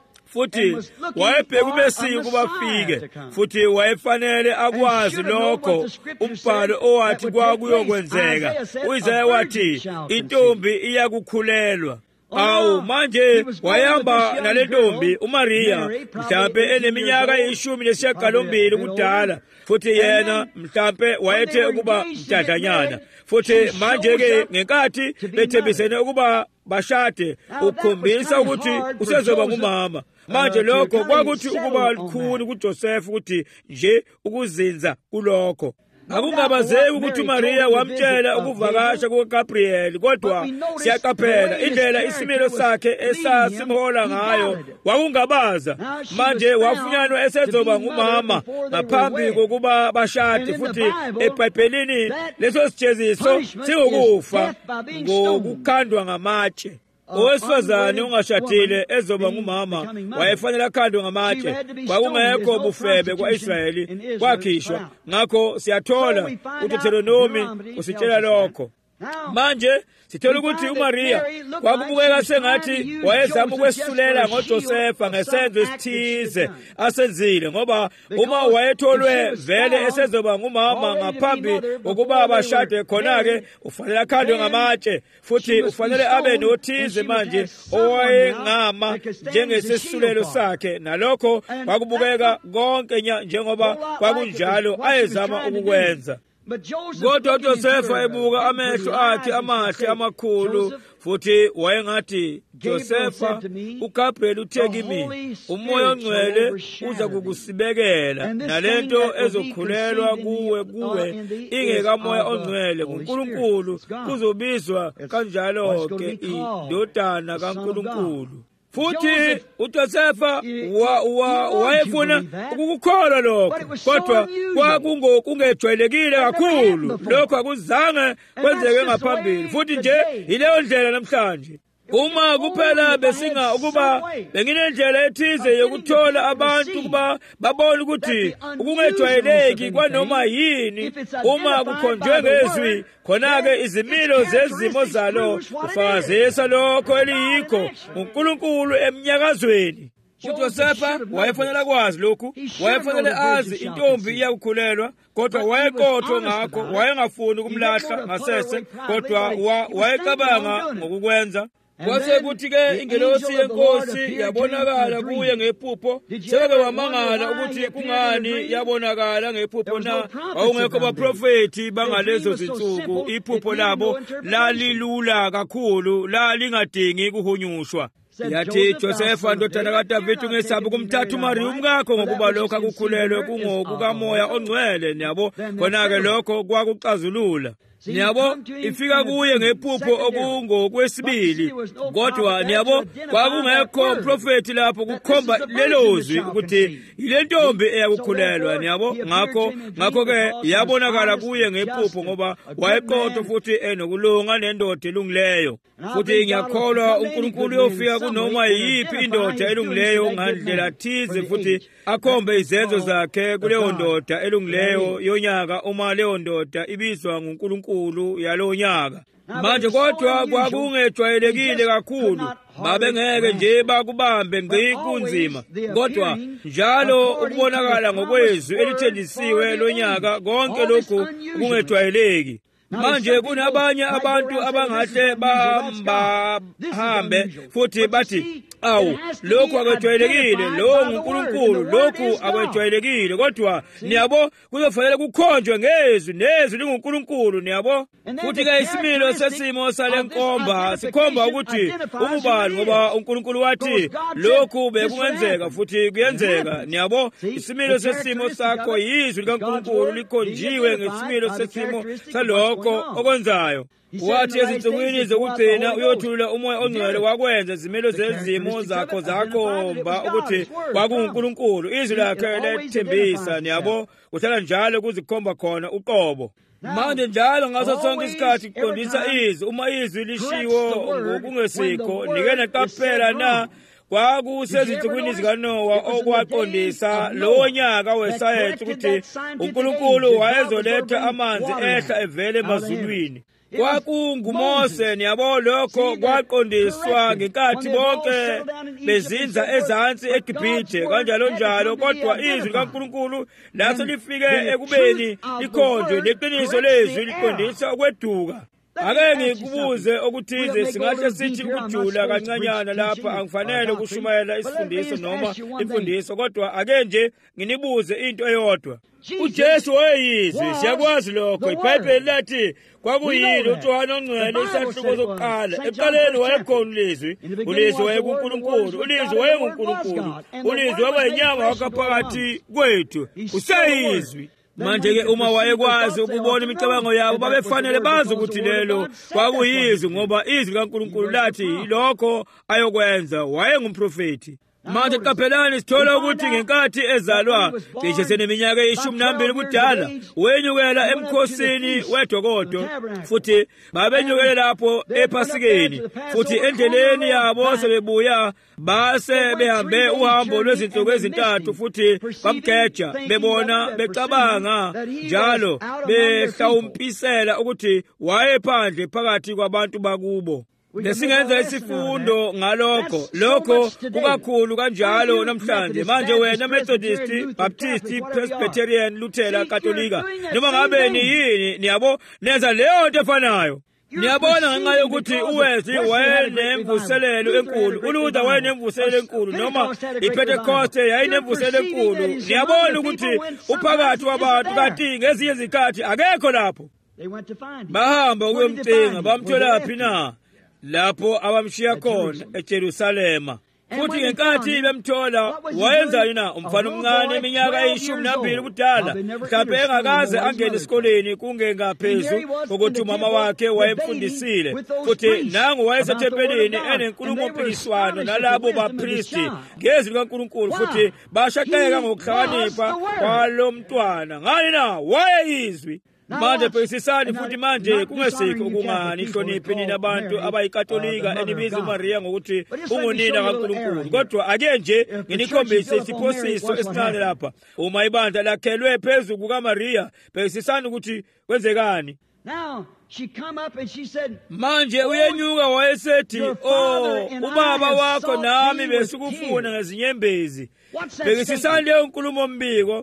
futhi wayebheka ubesiku kubafike, futhi wayefanele akwazi lokho umbhalo owathi kwakuyokwenzeka. uIsaya wathi intombi iyakukhulelwa. Awu, manje wayamba nale ntombi uMariya mhlampe eneminyaka eyishumi nesishiyagalombili kudala, futhi yena mhlampe wayethe ukuba mdadanyana. Futhi manje-ke ngenkathi bethembisene ukuba bashade, ukukhombisa ukuthi usezoba ngumama. Manje lokho kwakuthi ukuba likhuni kuJosefa ukuthi nje ukuzinza kulokho. Akungabazeki ukuthi uMariya wamtshela ukuvakasha kukaGabriyeli, kodwa siyaqaphela indlela isimilo sakhe esasimhola ngayo. Wakungabaza. Manje wafunyanwa esezoba ngumama ngaphambi kokuba bashade, futhi eBhayibhelini leso sijeziso singukufa ngokukhandwa ngamatshe. Owesifazane ungashadile ezoba ngumama wayefanele akhandwe ngamatshe. Kwakungekho bufebe kwa-Israyeli kwakhishwa. Ngakho siyathola uDuteronomi usitshela lokho. Manje sithola ukuthi uMariya kwakubukeka sengathi wayezama ukwesisulela ngoJosefa ngesenzo esithize asenzile, ngoba uma wayetholwe vele esezoba ngumama ngaphambi kokuba bashade, khona-ke ufanele akhandwe ngamatshe, futhi ufanele abe nothize manje owayengama njengesesulelo sakhe. Nalokho kwakubukeka konke njengoba kwakunjalo ayezama ukukwenza. Kodwa uJosefa ebuka amehlo akhe amahle amakhulu futhi wayengathi, Josefa, uGabriel uthe kimi, umoya ongcwele uza kukusibekela nalento ezokhulelwa kuwe kuwe ingekamoya ongcwele nguNkulunkulu kuzobizwa kanjalo-ke indodana kaNkulunkulu. Futhi uJosefa wayefuna ukukholwa lokho, kodwa kwakungejwayelekile kakhulu. Lokho akuzange kwenzeke ngaphambili, futhi nje yileyo ndlela namhlanje. Uma kuphela besinga ukuba benginendlela ethize yokuthola abantu ukuba babone ukuthi ukungejwayeleki kwanoma yini uma kukhonjwe ngezwi, khona-ke izimilo zezimo zalo kufakazisa lokho eliyikho uNkulunkulu emnyakazweni. uJosefa wayefanele kwazi lokhu, wayefanele azi intombi iyakukhulelwa, kodwa wayeqotho ngakho, wayengafuni ukumlahla ngasese, kodwa wayecabanga ngokukwenza. Kwase kuthi-ke ingelosi yenkosi yabonakala kuye ngephupho. Seke wamangala ukuthi kungani yabonakala ngephupho na awungekho baprofethi bangalezo zinsuku. Iphupho labo lalilula kakhulu, lalingadingi kuhunyushwa. Yathi, Josefa ndodana kaDavida, ungesabi ukumthatha uMariya umkakho ngokuba lokho akukhulelwe kungokukamoya ongcwele. Niyabo, khona-ke lokho kwakuxazulula. Niyabo, ifika kuye ngephupho okungokwesibili, kodwa niyabo kwakungekho profethi lapho kukhomba lelozwi ukuthi ile ntombi eyakukhulelwa. Niyabo, ngakho ngakho-ke yabonakala kuye ngephupho ngoba wayeqotho futhi enokulunga nendoda elungileyo. Futhi ngiyakholwa uNkulunkulu uyofika kunoma yiphi indoda elungileyo ngandlela thize futhi akhombe izenzo zakhe kuleyo ndoda elungileyo yonyaka uma leyo ndoda ibizwa nguNkulunkulu yalowo nyaka. Manje kodwa kwakungejwayelekile kakhulu, babengeke nje bakubambe ngci kunzima, kodwa njalo ukubonakala ngokwezwi elithendisiwe lonyaka konke lokhu kungejwayeleki. Manje kunabanye abantu abangahle bahambe futhi bathi, awu, lokhu akwejwayelekile, lo nguNkulunkulu, lokhu akwejwayelekile. Kodwa niyabo kuzofanele kukhonjwe ngezwi, nezwi linguNkulunkulu. Niyabo, futhi-ke isimilo sesimo sale nkomba sikhomba ukuthi ububani, ngoba uNkulunkulu wathi lokhu bekungenzeka futhi kuyenzeka. Niyabo, isimilo sesimo sakho yizwi likaNkulunkulu likhonjiwe ngesimilo sesimo salokho okwenzayo. Wathi ezinsukwini zokugcina uyothulula umoya ongcwele wakwenza izimelo zezimo zakho zakhomba ukuthi kwakunguNkulunkulu. Izwi lakhe lethembisa. Niyabo, kuhlala njalo kuzikhomba khona uqobo. Manje njalo ngaso sonke isikhathi kuqondisa izwi. Uma izwi lishiwo ngokungesikho, nike naqaphela na kwakusezinsukwini zikaNowa okwaqondisa lowo nyaka wesayensi ukuthi uNkulunkulu wayezoletha amanzi ehla evele emazulwini. KwakunguMose. Niyabo, lokho kwaqondiswa ngenkathi bonke bezinza ezansi eGibhithe kanjalo njalo, kodwa izwi likaNkulunkulu laso lifike ekubeni likhonjwe. Leqiniso lezwi liqondisa ukweduka. Ake ngikubuze okuthize, singahle sithi ukujula kancanyana lapha angifanele ukushumayela isifundiso noma imfundiso, kodwa ake nje nginibuze into eyodwa. uJesu wayeyizwi, siyakwazi lokho. iBhayibheli lathi kwakuyini uJohane ongcwele isahluko sokuqala. Ekuqaleni wayekhona ulizwi, ulizwi wayekuNkulunkulu, ulizwi wayenguNkulunkulu, ulizwi waba yinyama wakaphakathi kwethu. Useyizwi. Manje-ke uma wayekwazi ukubona imicabango yabo, babefanele bazi ukuthi lelo kwakuyizwi, ngoba izwi likaNkulunkulu lathi lokho ayokwenza. Wayengumprofethi. Manje qaphelani, sithola ukuthi ngenkathi ezalwa cishe seneminyaka eyishumi nambili budala, wenyukela emkhosini wedokodo, futhi babenyukele lapho ePhasikeni, futhi endleleni yabo sebebuya base behambe uhambo lwezinsuku ezintathu, futhi bamgeja bebona becabanga njalo behlawumpisela ukuthi wayephandle phakathi kwabantu bakubo. Lesingenza isifundo ngalokho. Lokho kukakhulu kanjalo namhlanje. Manje wena Methodist, Baptist, Presbyterian, Lutheran, Katolika, noma ngabe ni yini, niyabo nenza leyo nto efanayo. Niyabona ngenxa yokuthi uWesley wayenemvuselelo enkulu, uLuther wayenemvuselelo enkulu, noma iPentecoste yayinemvuselelo enkulu. Niyabona ukuthi uphakathi wabantu kanti ngezinye izikhathi akekho lapho. Bahamba ukuyomdinga, bamtholaphi na? Lapho abamshiya khona eJerusalema. Futhi ngenkathi bemthola wayenzani na? Umfana omncane iminyaka eyishumi nambili ubudala, mhlawumbe engakaze angene esikoleni, kungengaphezulu ukuthi umama wakhe wayemfundisile. Futhi nangu wayesethempelini enenkulumo mpikiswano nalabo bapristi ngezwi likaNkulunkulu, futhi bashaqeka ngokuhlakanipha kwalo mntwana. Ngani na? Wayeyizwi. Manje phekisisani futhi manje kungesikho ukungani ihloniphe nina abantu abayikatolika enibiza uMaria ngokuthi ungunina kaNkulunkulu. Kodwa ake nje nginikhombise isiphosiso esincane lapha. Uma ibandla lakhelwe phezu kukaMaria, phekisisani ukuthi kwenzekani. Now she come up and she said, manje uyenyuka wayesethi, oh, ubaba wakho nami besikufuna ngezinyembezi. Phekisisani leyo nkulumo mbiko.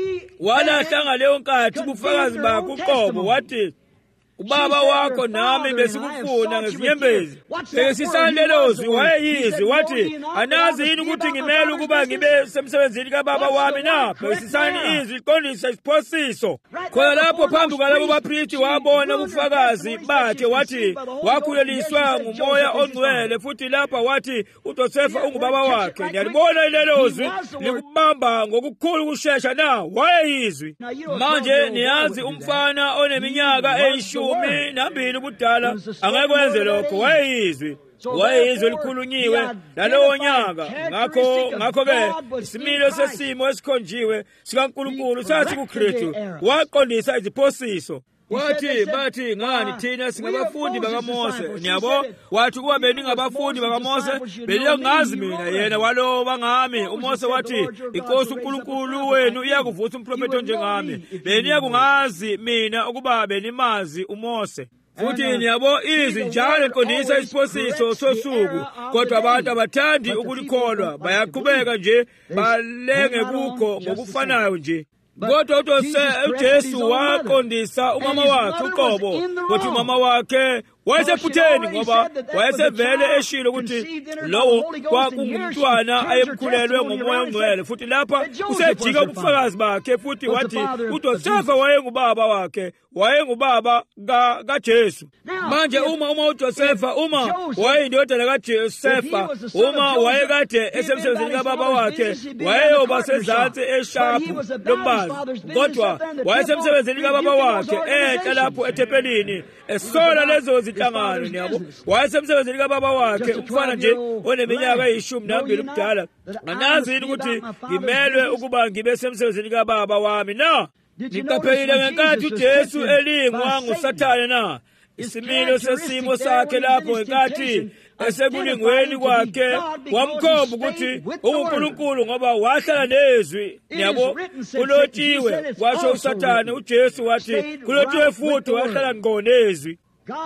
Walahla ngaleyo nkathi ubufakazi bakho uqobo wathi, ubaba wakho nami besikufuna ngezinyembezi. Phekisisani lelo zwi wayeyizwi wathi, anazi yini ukuthi ngimele ukuba ngibe semsebenzini kababa wami na? Phekisisani izwi liqondisa isiphosiso. Khona lapho phambi kwalabo bapristi wabona ubufakazi bakhe wathi wakhuleliswa ngumoya ongcwele, futhi lapha wathi uJosefa ungubaba wakhe. Niyalibona lelo zwi likubamba ngokukhulu kushesha na? Wayeyizwi. Manje niyazi umfana oneminyaka eyishumi nambili ubudala angekwenze lokho. Wayeyizwi. Wayeyizwi likhulunyiwe lalowo nyaka. Ngakho ngakho-ke isimilo sesimo esikhonjiwe sikaNkulunkulu sathi kuKristu waqondisa iziphosiso. Wathi bathi ngani thina singabafundi bakaMose? Niyabo wathi kuba beningabafundi bakaMose beniyangazi mina yena walo bangami. uMose wathi inkosi uNkulunkulu wenu iyakuvusa umprofeti onjengami. Beniyakungazi mina ukuba benimazi uMose. Futhi niyabo izwi njalo liqondisa isiphosiso sosuku, kodwa abantu abathandi ukulikholwa, bayaqhubeka nje balenge kukho ngokufanayo nje. Kodwa uJesu waqondisa umama wakhe uqobo, kodwa umama wakhe wayesephutheni ngoba wayesevele eshilo ukuthi lowo kwakungumntwana ayemkhulelwe ngomoya ongcwele. Futhi lapha usejika ubufakazi bakhe, futhi wathi uJosefa wayengubaba wakhe, wayengubaba kaJesu. Manje uma uma uJosefa uma wayeyindodana kaJosefa, uma wayekade esemsebenzini kababa wakhe, wayeyoba sezantsi eshaphu lombazi. Kodwa wayesemsebenzini kababa wakhe enhla lapho ethempelini esola lezo zinhlangano. Niyabo wayesemsebenzini kababa wakhe, umfana nje oneminyaka eyishumi nambili ubudala. Anazi yini ukuthi ngimelwe ukuba ngibe semsebenzini kababa wami na? Niqaphelile ngenkathi uJesu elingwa nguSathane na? Isimilo sesimo sakhe lapho ngenkathi esekulingweni kwakhe wamkhomba ukuthi uNkulunkulu ngoba wahlala nezwi. Niyabo kulotshiwe, kwasho uSathane uJesu wathi kulotshiwe futhi wahlala ngqo nezwi.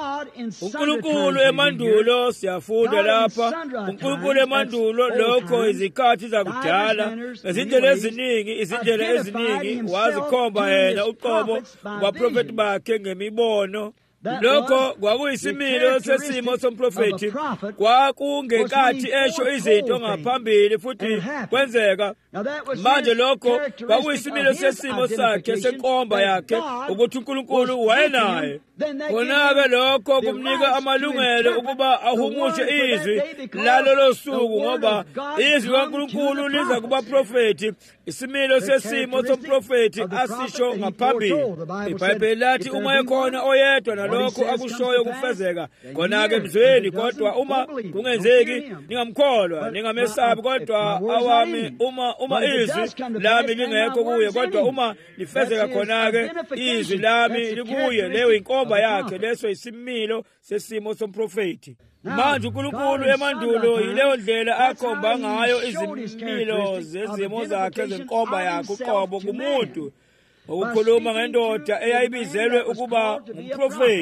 uNkulunkulu emandulo siyafunda lapha. uNkulunkulu emandulo lokho izikhathi zakudala izindlela eziningi izindlela eziningi wazikhomba yena uqobo kwabaprofeti bakhe ngemibono. Lokho kwakuyisimilo sesimo somprofeti, kwakungekathi esho izinto ngaphambili futhi kwenzeka. Manje lokho kwakuyisimilo sesimo sakhe senkomba yakhe ukuthi uNkulunkulu wayenaye. Khona-ke lokho kumnika amalungelo ukuba ahumushe izwi lalolo suku, ngoba izwi kaNkulunkulu liza kubaprofeti. Isimilo sesimo somprofeti asisho ngaphambili. iBhayibheli lathi uma ekhona oyedwa nalokho akushoyo kufezeka. Khona-ke mzweni, kodwa uma kungenzeki ningamkholwa, ningamesabi. Kodwa awami uma uma izwi lami lingekho kuye, kodwa uma lifezeka khona-ke izwi lami likuye, leyo inkomba yakhe, leso isimilo sesimo somprofeti. Manje uNkulunkulu emandulo yileyo ndlela akhomba ngayo izimilo zezimo zakhe zenkomba yakhe uqobo kumuntu, ukukhuluma ngendoda eyayibizelwe ukuba umprofeti.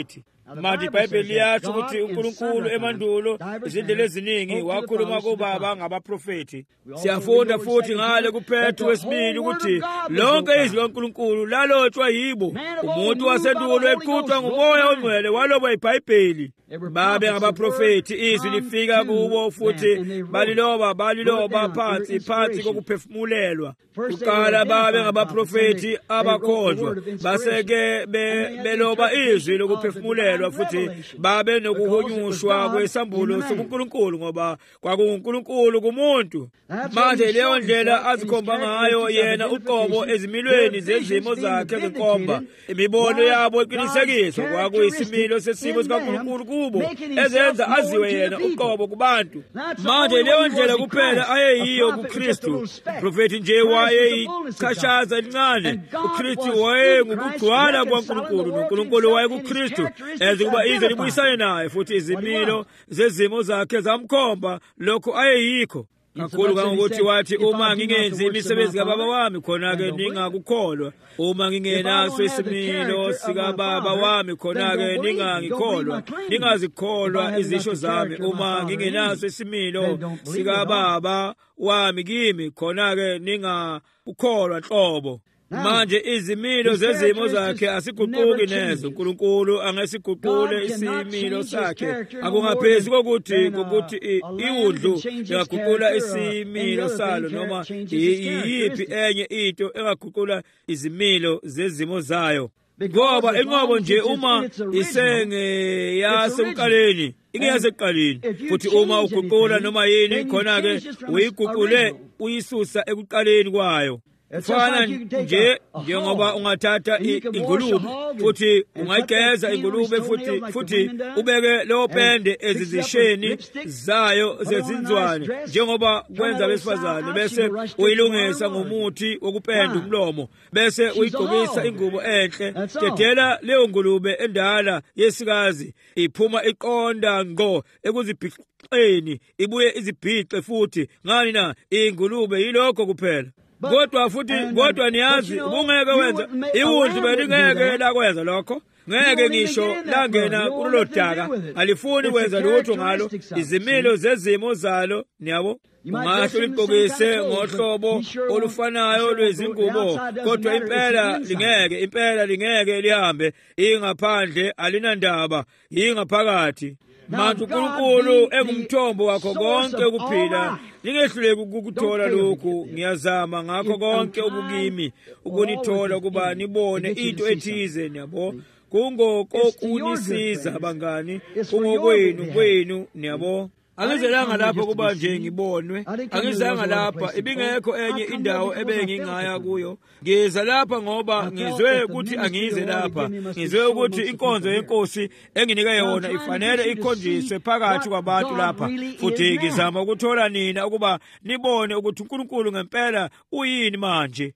manje iBhayibheli liyathi ukuthi uNkulunkulu emandulo izindlela eziningi wakhuluma kubaba ngabaprofeti. Siyafunda futhi ngale kuPetru wesibili ukuthi lonke izwi kaNkulunkulu lalotshwa yibo. Umuntu wasendulo eqhutshwa nguMoya oNgcwele waloba iBhayibheli. Babe ngabaprofeti, izwi lifika kubo futhi baliloba baliloba phansi phansi kokuphefumulelwa. Kuqala babe ngabaprofeti abakhonjwa, baseke beloba izwi lokuphefumulelwa futhi babe nokuhunyushwa kwesambulo sokuNkulunkulu ngoba kwakuNkulunkulu kumuntu. Manje leyo ndlela azikhomba ngayo yena uqobo ezimilweni zezimo zakhe zenkomba. Imibono yabo iqinisekiswa kwakuyisimilo sesimo sikaNkulunkulu kubo ezenza aziwe yena uqobo kubantu. Manje leyo ndlela kuphela ayeyiyo kuKristu. Profeti nje wayeyichashaza elincane. uKristu wayengukugcwala kwaNkulunkulu noNkulunkulu wayekuKristu ezikuba ize libuyisane naye futhi izimilo zezimo zakhe zamkhomba lokho ayeyikho. Kakhulu kangokuthi wathi uma ngingenzi imisebenzi kababa wami khona-ke ningakukholwa. Uma ngingenaso isimilo sikababa wami khona-ke ningangikholwa. Ningazikholwa izisho zami uma ngingenaso isimilo sikababa wami kimi khona-ke ningakukholwa nhlobo. Manje izimilo zezimo zakhe asiguquki nezo. uNkulunkulu angesiguqule isimilo sakhe. Akungaphezu kokuthi ukuthi iwudlu lingaguqula isimilo salo noma iyiphi enye into engaguqula izimilo zezimo zayo. Ngoba inqobo nje uma isengeyasekuqaleni ingeyasekuqaleni futhi uma uguqula noma yini khona-ke uyiguqule uyisusa ekuqaleni kwayo. Fana nje njengoba ungathatha ingulube futhi ungayigeza ingulube futhi futhi ubeke leyo pende ezizisheni zayo zezinzwane njengoba kwenza abesifazane bese uyilungisa ngomuthi wokupenda umlomo bese uyigqokisa ingubo enhle. Dedela leyo ngulube endala yesikazi iphuma iqonda ngqo ekuzibhiqeni ibuye izibhiqe futhi. Ngani na ingulube yilokho kuphela. Kodwa futhi kodwa niyazi ubungeke wenza iwundlu belingeke lakwenza lokho. Ngeke ngisho langena kulelo daka alifuni kwenza lutho ngalo. Izimilo zezimo zalo niyabo ungasho ligqokise ngohlobo olufanayo lwezingubo kodwa impela lingeke impela lingeke lihambe ingaphandle alinandaba ingaphakathi. Manje uNkulunkulu engumthombo wakho konke ukuphila. Ningehluleki ukukuthola lokhu. Ngiyazama ngakho konke ukukimi ukunithola kuba nibone into ethize niyabo. Kungokunisiza bangani kungokwenu kwenu niyabo. Angizelanga lapha kuba nje ngibonwe. Angizanga lapha ibingekho enye indawo ebengingaya kuyo. Ngiza lapha ngoba ngizwe ukuthi angize lapha. Ngizwe ukuthi inkonzo yenkosi enginika yona ifanele ikhonjiswe phakathi kwabantu lapha. Futhi ngizama ukuthola nina ukuba nibone ukuthi uNkulunkulu ngempela uyini manje.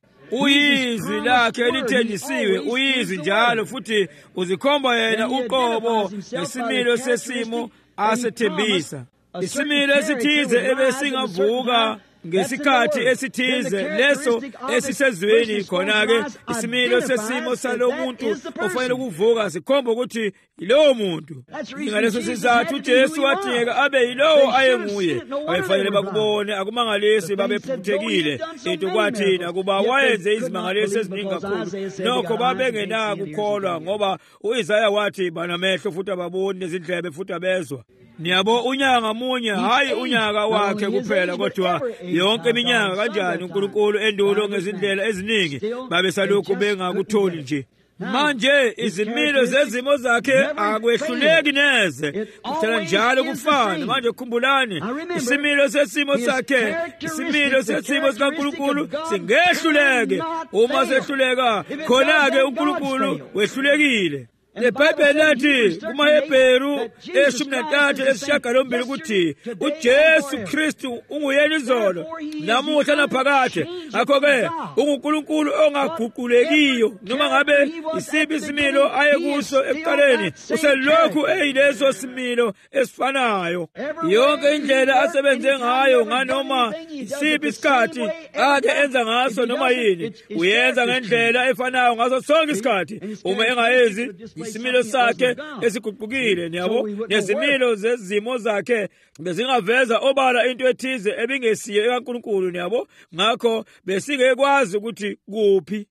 Uyizwi lakhe elithenjisiwe uyizwi njalo futhi uzikhomba yena uqobo nesimilo sesimo asethembisa. Isimilo esithize ebesingavuka ngesikhathi esithize leso esisezweni khona-ke isimilo sesimo salomuntu ofanele ukuvuka sikhomba ukuthi yilowo muntu. Ngaleso sizathu uJesu wadingeka abe yilowo ayenguye. Ayefanele bakubone akumangalisi babephuthekile into kwathina kuba wayenze izimangalisi eziningi kakhulu. Nokho babengenakukholwa ngoba uIsaya wathi banamehlo futhi ababoni nezindlebe futhi abezwa. Niyabo unyaka ngamunye hayi unyaka wakhe kuphela kodwa yonke iminyaka kanjani uNkulunkulu endulo ngezindlela eziningi babesalokhu bengakutholi nje. Manje izimilo zezimo zakhe akwehluleki neze kuthela njalo kufana. Manje khumbulani isimilo sesimo sakhe isimilo sesimo sikaNkulunkulu singehluleke. Uma sehluleka khona-ke uNkulunkulu wehlulekile. LeBhayibheli lathi kumaHebheru eshumi nantathu lesishiyagalombili ukuthi uJesu Kristu unguyena izolo namuhla naphakade. Ngakho-ke unguNkulunkulu ongaguqulekiyo noma ngabe isiphi isimilo ayekuso ekuqaleni uselokhu eyileso similo esifanayo. Yonke indlela asebenze ngayo nganoma isiphi isikhathi ake enza ngaso noma yini uyenza ngendlela efanayo ngaso sonke isikhathi. Uma engayenzi isimilo sakhe esiguqukile niyabo nezimilo zezimo zakhe bezingaveza obala into ethize ebingesiye ekaNkulunkulu niyabo ngakho besingekwazi ukuthi kuphi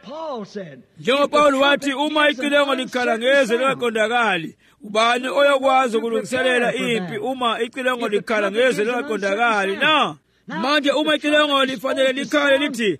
njengoba Paul wathi uma icilongo likhala ngezwe lingaqondakali ubani oyokwazi ukulungiselela impi uma icilongo likhala ngezwe lingaqondakali na manje uma icilongo lifanele likhale lithi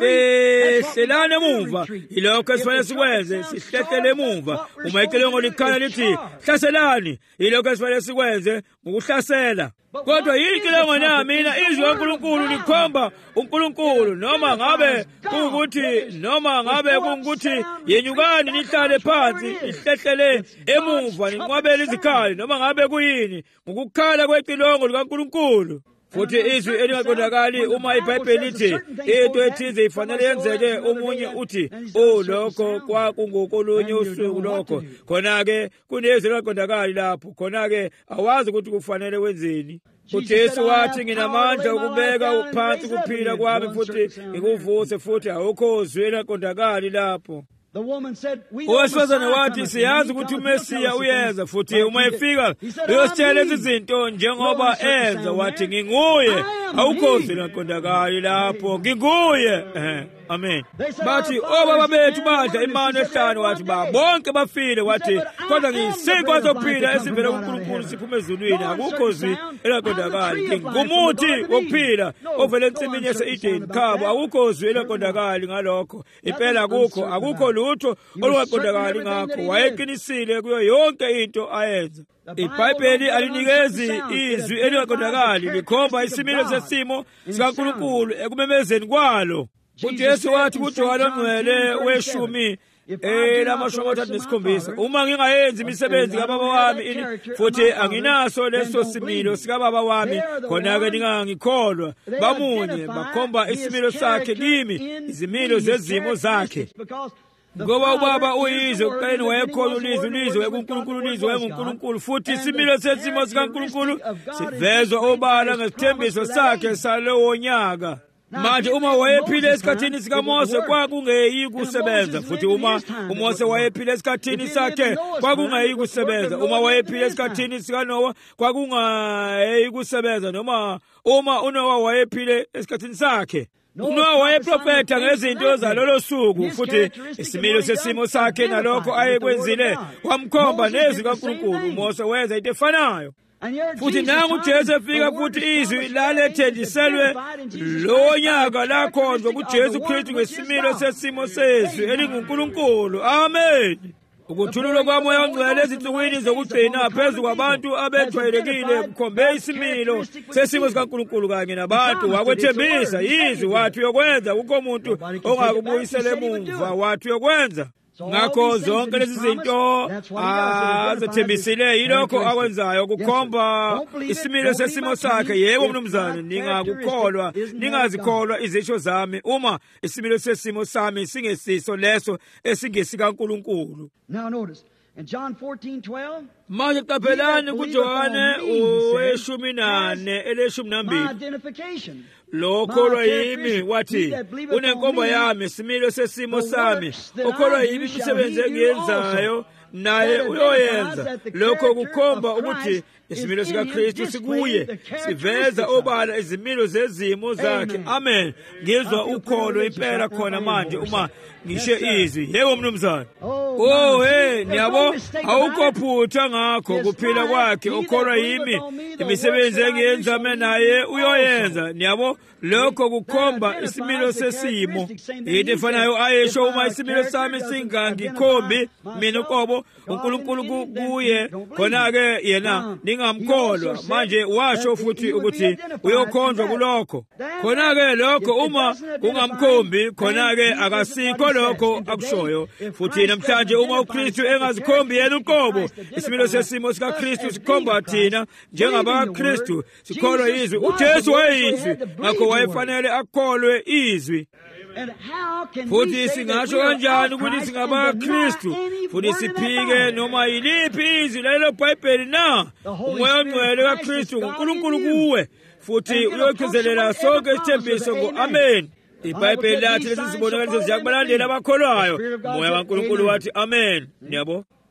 hlelane emuva ilokho esifanele sikwenze sihlehlele emuva uma icilongo likhala lithi hlaselani ilokho esifanele sikwenze ngokuhlasela kodwa yini icilongo na mina izwi kaNkulunkulu likhomba uNkulunkulu noma ngabe kuukuthi noma ngabe kungukuthi yenyukani nihlale phansi ihlehlele emuva ninqwabele izikhali noma ngabe kuyini ngokukhala kwecilongo likaNkulunkulu futhi izwi elingaqondakali uma iBhayibheli lithi into ethize ifanele yenzeke omunye uthi oh lokho kwakungokolunye usuku lokho khona-ke kunezwi elingaqondakali lapho khona-ke awazi ukuthi kufanele wenzeni uJesu wathi nginamandla ukubeka phansi kuphila kwami futhi ngikuvuse futhi awukho zwi elingaqondakali lapho owesifazane wathi siyazi ukuthi uMesiya uyeza futhi uma efika uyositshela lezi zinto njengoba enza wathi nginguye awukho zwi elingaqondakali lapho nginguye amen bathi obaba bethu badla imano ehlanu wathi ba bonke bafile wathi kodwa ngiyisinkwa sokuphila esivela kuNkulunkulu siphume ezulwini akukho zwi elingaqondakali ngumuthi wokuphila ovela ensimini yase-Edeni khabo akukho zwi elingaqondakali ngalokho impela akukho akukho lutho olungaqondakali ngakho wayeqinisile kuyo yonke into ayenza iBhayibheli alinikezi izwi elingaqondakali likhomba isimilo sesimo sikaNkulunkulu ekumemezeni kwalo uJesu wathi kuJohane Ongcwele weshumi elamashumi amathathu nesikhombisa uma ngingayenzi imisebenzi kababa wami ini futhi anginaso leso similo sikababa wami khona-ke ningangikholwa bamunye bakhomba isimilo sakhe kimi izimilo zezimo zakhe ngoba ubaba uyizwe kuqaleni wayekholwa ulizwe ulizwe kuNkulunkulu ulizwe wayenguNkulunkulu futhi isimilo sesimo sikaNkulunkulu sivezwa obala ngesithembiso sakhe salowo nyaka manje uma wayephile esikhathini sikaMose kwakungeyi kusebenza futhi uma uMose wayephile esikhathini sakhe kwakungeyi kusebenza uma wayephile esikhathini sikaNowa kwakungeyi kusebenza noma uma uNowa wayephile esikhathini sakhe uNowa wayeprofetha ngezinto zalolo suku futhi isimilo sesimo sakhe nalokho ayekwenzile wamkhomba nezwi kaNkulunkulu uMose wenza into efanayo futhi nangu uJesu efika futhi izwi lalethenjiselwe lo nyaka lakhonzwa kuJesu Kristu ngesimilo sesimo sezwi elinguNkulunkulu amen ukuthululwa kwamoya ongcwele ezinsukwini zokugcina phezu kwabantu abejwayelekile kukhombe isimilo sesimo sikaNkulunkulu kanye nabantu wakwethembisa izwi wathi uyokwenza kukho umuntu ongakubuyisela emuva wathi uyokwenza ngakho zonke lezi zinto azethembisile yilokho akwenzayo kukhomba isimilo sesimo sakhe yebo mnumzane ningakukholwa ningazikholwa izisho zami uma isimilo sesimo sami singesiso leso esingesikaNkulunkulu now notice in John fourteen twelve manje qaphelani kuJohane oweshumi nane eleshumi nambili lokholwa yimi wathi unenkomba yami isimilo sesimo sami okholwa yimi imisebenzi engiyenzayo naye uyoyenza lokho kukhomba ukuthi isimilo sikaKristu sikuye siveza obala izimilo zezimo zakhe amen ngizwa ukholo impela khona manje uma ngishe izwi yebo mnumzane oh hey niyabo awukho phutha ngakho kuphila kwakhe okholwa yimi imisebenzi engiyenza mina naye uyoyenza niyabo lokho kukhomba isimilo sesimo into efanayo ayesho uma isimilo sami singangikhombi mina uqobo uNkulunkulu kuye khona-ke yena ningamkholwa manje washo futhi ukuthi uyokhonzwa kulokho khona-ke lokho uma kungamkhombi khona-ke akasikho lokho akushoyo futhi namhlanje uma uKristu engazikhombi yena uqobo isimilo sesimo sikaKristu sikhomba thina njengabakristu sikholwa izwi uJesu wayizwi ngakho wayefanele akholwe izwi futhi singasho kanjani ukuthi singabakristu futhi siphike noma yiliphi izwi lelo Bhayibheli na umoya ongcwele kaKristu uNkulunkulu kuwe futhi uyokhuzelela sonke isithembiso ngo-amen iBhayibheli lathi lezi zibonakaliso ziyakubalandela abakholwayo umoya kaNkulunkulu wathi amen niyabo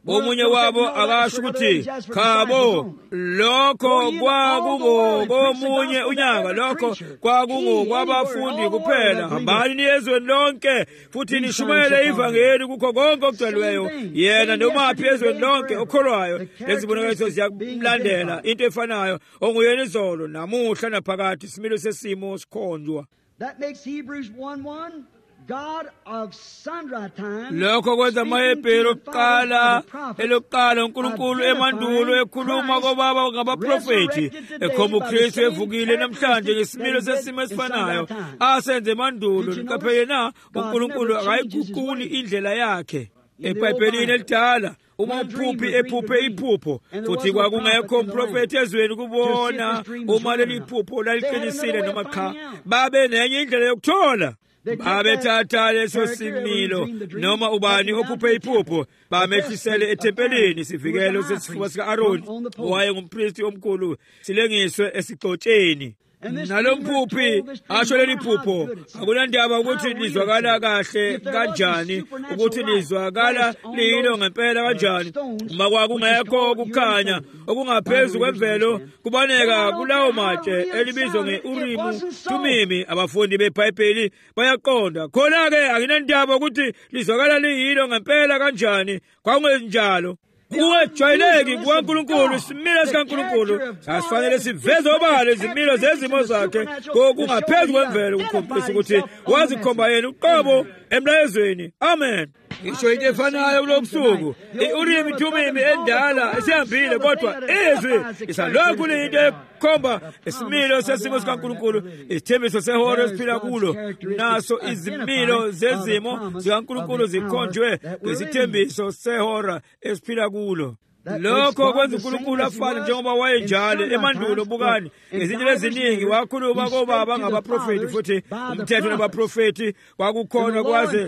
omunye wabo akasho ukuthi khabo lokho kwakungo komunye unyaka, lokho kwakungo kwabafundi kuphela. Hambani niyezweni lonke futhi nishumayele ivangeli kukho konke okugcweleyo. Yena nomaphi ezweni lonke okholwayo lezibonakaliso ziyakulandela into efanayo, onguyena izolo namuhla naphakade, isimilo sesimo sikhonjwa. That makes Hebrews one one, God of sundry times. Lokho kwenza amaHebheru okuqala elokuqala uNkulunkulu emandulo ekhuluma kobaba ngabaprofeti, ekhomba uKristu evukile namhlanje ngesimilo sesimo esifanayo asenze emandulo. Kaphe yena uNkulunkulu akayiguquli indlela yakhe. eBhayibhelini elidala uma uphuphi ephuphe iphupho futhi kwakungekho umprofeti ezweni kubona uma leli phupho laliqinisile noma cha, babe nenye indlela yokuthola. Babethatha leso similo noma ubani ophuphe iphupho bamehlisele ethempelini, sivikelo sesifuba sika-Aroni owaye ngumpristi omkhulu silengiswe esigcotsheni. Nalo mphuphi asho leli phupho akunandaba ukuthi lizwakala kahle kanjani, ukuthi lizwakala liyilo ngempela kanjani. Uma kwakungekho ukukhanya okungaphezu kwemvelo kubaneka kulawo matshe elibizwa nge-Urimu Tumimi, abafundi beBhayibheli bayaqonda. Khona-ke akunandaba ukuthi lizwakala liyilo ngempela kanjani, kwakungenjalo. Kungajwayeleki kukaNkulunkulu, isimilo sikaNkulunkulu asifanele siveze obala izimilo zezimo zakhe kokungaphezu kwemvelo, kukhombisa ukuthi wazikhomba yena uqobo emlayezweni. Amen. Ngisho into efanayo kulo busuku, i-Urimu Tumimi endala esihambile, kodwa izwi isalokhu liyinto ekhomba isimilo sesimo sikaNkulunkulu, isithembiso sehora esiphila kulo. Naso izimilo zezimo zikaNkulunkulu zikhonjwe ngesithembiso sehora esiphila kulo. Lokho kwenza uNkulunkulu afane njengoba wayenjalo emandulo. Bukani ngezinto eziningi wakhuluma kobaba ngabaprofeti, futhi umthetho nabaprofeti kwakukhona kwaze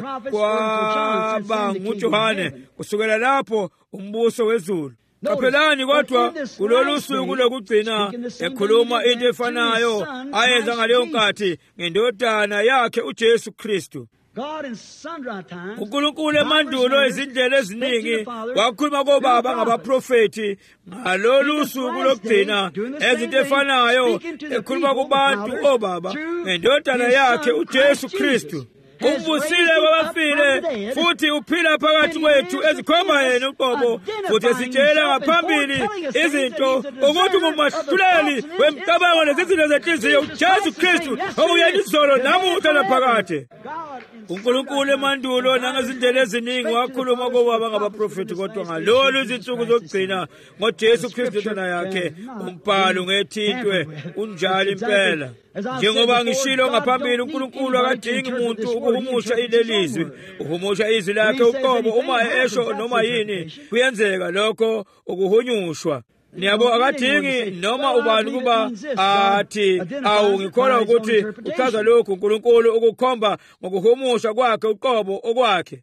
kwaba nguJohane. Kusukela lapho umbuso wezulu. Qaphelani kodwa kulolu suku lokugcina ekhuluma into efanayo ayenza ngaleyo nkathi ngendodana yakhe uJesu Kristu. uNkulunkulu emandulo izindlela eziningi wakhuluma kobaba ngabaprofeti ngalolu suku lokugcina ezinto efanayo ekhuluma kubantu obaba ngendodana yakhe uJesu Kristu. Umbusile kwabafile futhi uphila phakathi kwethu ezikhomba yena uqobo, futhi esitshela ngaphambili izinto ukuthi ngumahluleli wemicabango nezizinto zenhliziyo uJesu Kristu onguyena izolo namuhla naphakade. uNkulunkulu emandulo nangezindlela eziningi wakhuluma kobaba ngabaprofeti, kodwa ngalolu izinsuku zokugcina ngoJesu Kristu indodana yakhe umbhalo ngethintwe unjalo impela. Njengoba ngishilo ngaphambili, uNkulunkulu akadingi umuntu ukuhumusha ilelizwi, uhumusha izwi lakhe uqobo uma esho noma yini kuyenzeka lokho ukuhunyushwa. Niyabo akadingi noma ubani kuba athi awu ngikholwa ukuthi uchaza lokhu uNkulunkulu ukukhomba ngokuhumusha kwakhe uqobo okwakhe.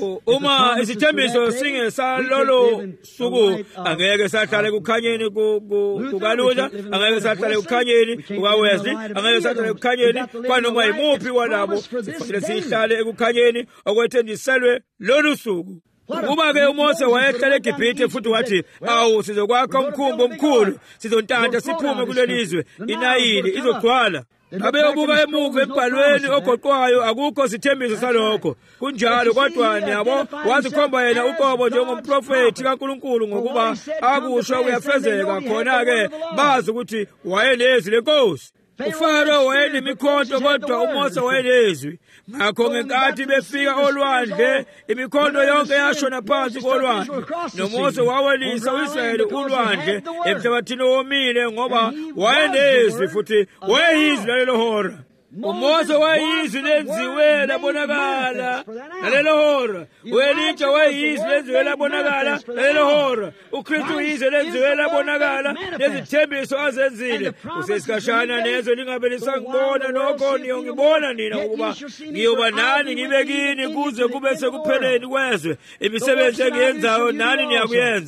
Uma isithembiso singesalolo suku angeke sahlale kukhanyeni kukaLuther, angeke sahlale kukhanyeni kukaWesley, angeke sahlale kukhanyeni kwanoma yimuphi walabo. Sifanele sihlale ekukhanyeni okwethenjiselwe lolu suku. Kuba-ke uMose wayehlala eGibhithe futhi wathi awu sizokwakha umkhumbi omkhulu, sizontanta siphume kulelizwe, iNayili izogcwala. Abe ubuka emuva embhalweni ogoqwayo akukho sithembiso salokho. Kunjalo kodwa niyabo wazikhomba yena uqobo njengomprofeti kaNkulunkulu ngokuba akusho kuyafezeka. Khona-ke bazi ukuthi wayenezwi lenkosi. uFaro wayenemikhonto kodwa uMose wayenezwi. Ngakho ngenkathi befika olwandle imikhonto yonke yashona phansi kolwandle, noMose wawelisa u-Israyeli ulwandle emhlabathini owomile ngoba wayenezwi futhi wayeyizwi lalelo hora. uMose wayeyizwi lenziwe labonakala lalelo hora. uElija wayeyizwi lenziwe labonakala lalelo hora. uKristu uyizwi lenziwe labonakala nezithembiso azenzile. Kusesikhashana nezo lingabe lisangibona nokho niyongibona nina ukuba ngiyoba nani ngibe kini kuze kube sekupheleni kwezwe. Imisebenzi engiyenzayo nani niyakuyenza.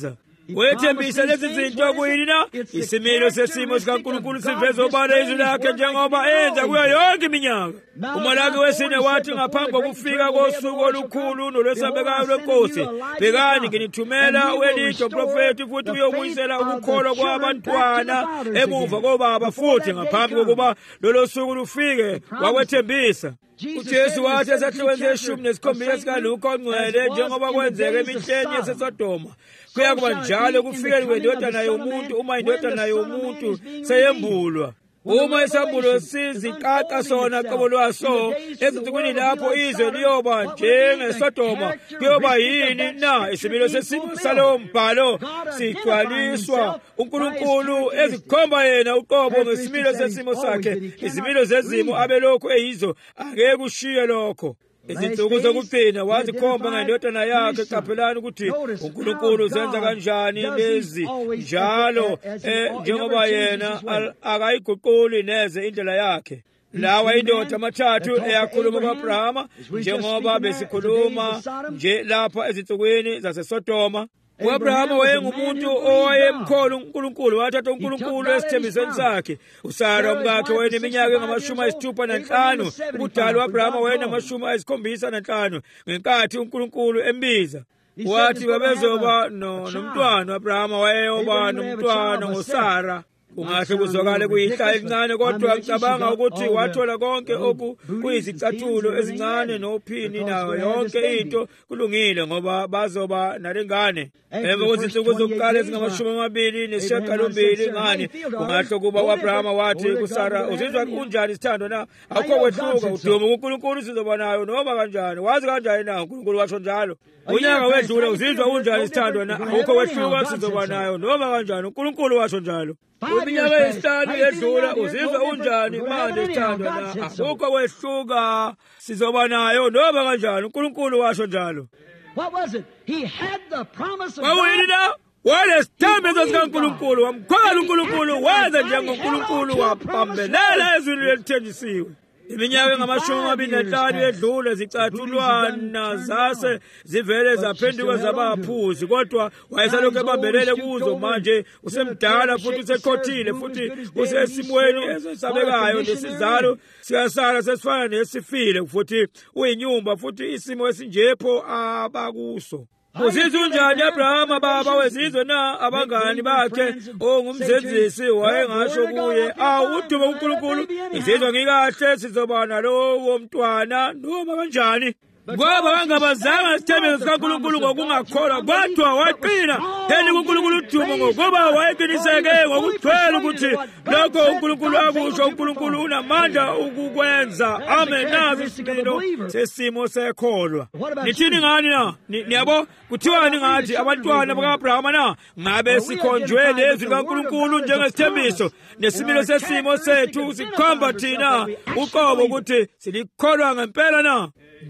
wethembisa lezi zinto kuyini na? Isimilo sesimo sikaNkulunkulu siveza obala izwi lakhe njengoba enza kuyo yonke iminyaka. Umalaki wesine wathi ngaphambi kokufika kosuku olukhulu nolwesabekayo lwenkosi, bhekani nginithumela uElisha uprofeti futhi uyobuyisela ukukholwa kwabantwana emuva kobaba, futhi ngaphambi kokuba lolo suku lufike wakwethembisa. uJesu wathi esahlukweni seshumi nesikhombisa sikaLuka ongcwele, njengoba kwenzeka emihleni yaseSodoma, kuya kuba njalo kufikeni kwendodana yomuntu uma indodana yomuntu seyembulwa. Uma isambulo siziqaqa sona qobo lwaso ezinsukwini lapho izwe liyoba njengeSodoma, kuyoba yini na? Isimilo sesimo salowo mbhalo sigcwaliswa uNkulunkulu ezikhomba yena uqobo ngesimilo sesimo sakhe. Izimilo zezimo abelokhu eyizo angeke kushiye lokho. Izinsuku zokugcina wazikhomba ngendodana yakhe. Qaphelani ukuthi uNkulunkulu zenza kanjani lezi njalo, njengoba yena akayiguquli neze indlela yakhe. Lawa indoda amathathu eyakhuluma ku-Abrahama, njengoba besikhuluma nje lapha ezinsukwini zaseSodoma. U-Abrahama wayengumuntu owayemkholwa uNkulunkulu, wathatha uNkulunkulu esithembisweni sakhe. uSara umkakhe wayeneminyaka engamashumi ayisithupha nanhlanu ubudala. U-Abrahama wayenamashumi ayisikhombisa nanhlanu ngenkathi uNkulunkulu embiza. Wathi babezoba nomntwana. U-Abrahama wayeyoba nomntwana ngoSara. Kungahle kuzwakale kuyihlaya elincane, kodwa ngicabanga ukuthi wathola konke okuyizicathulo ezincane nophini nayo yonke into kulungile, ngoba bazoba nalengane. Emva kwezinsuku zokuqala ezingamashumi amabili nesishiyagalombili ngani, kungahle kuba u-Abrahama wathi kuSara, uzizwa unjani sithandwa na? Akho kwehluka, udumo kuNkulunkulu sizoba nayo noma kanjani. Wazi kanjani na? uNkulunkulu washo njalo. Unyaka wedlula, uzizwa unjani sithandwa na? Akho kwehluka, sizoba nayo noma kanjani. uNkulunkulu washo njalo. Iminyaka yesihlanu yedlula, uzizwa unjani manje sithandwa na? Akukho kwehluka, sizoba nayo noma kanjani. uNkulunkulu washo njalo. What was it? He had the promise of Wawuyini na? Walesithembiso sikaNkulunkulu, wamkholwa uNkulunkulu, wenza njengoNkulunkulu, wabambelela ezwini elithenjisiwe. Iminyaka engamashumi amabili nanhlanu yedlule, zicathulwana zase zivele zaphenduka zabaphuzi, kodwa wayesalokhu ebambelele kuzo. Manje usemdala futhi usekhothile futhi usesimweni esesabekayo, nesizalo siyasala sesifana nesifile, futhi uyinyumba futhi isimo esinjepho abakuso. Uzizwa unjani Abrahama baba wezizwe na? Abangani bakhe ongumzenzisi wayengasho kuye, awu udumo uNkulunkulu, izizwa ngikahle sizoba nalowo mntwana noma kanjani. Ngoba bangabazanga isithembiso sikaNkulunkulu ngokungakholwa, kodwa waqina phezu kuNkulunkulu udumo ngokuba wayeqiniseke ngokugcwele ukuthi lokho uNkulunkulu akusho, uNkulunkulu unamandla ukukwenza. Amen. Nazi isimilo sesimo sekholwa. Nithini ngani na? Niyabo kuthiwani ngathi abantwana baka-Abrahama na? Ngabe sikhonjwe lezwi likaNkulunkulu njengesithembiso, nesimilo sesimo sethu sikhomba thina uqobo ukuthi silikholwa ngempela na?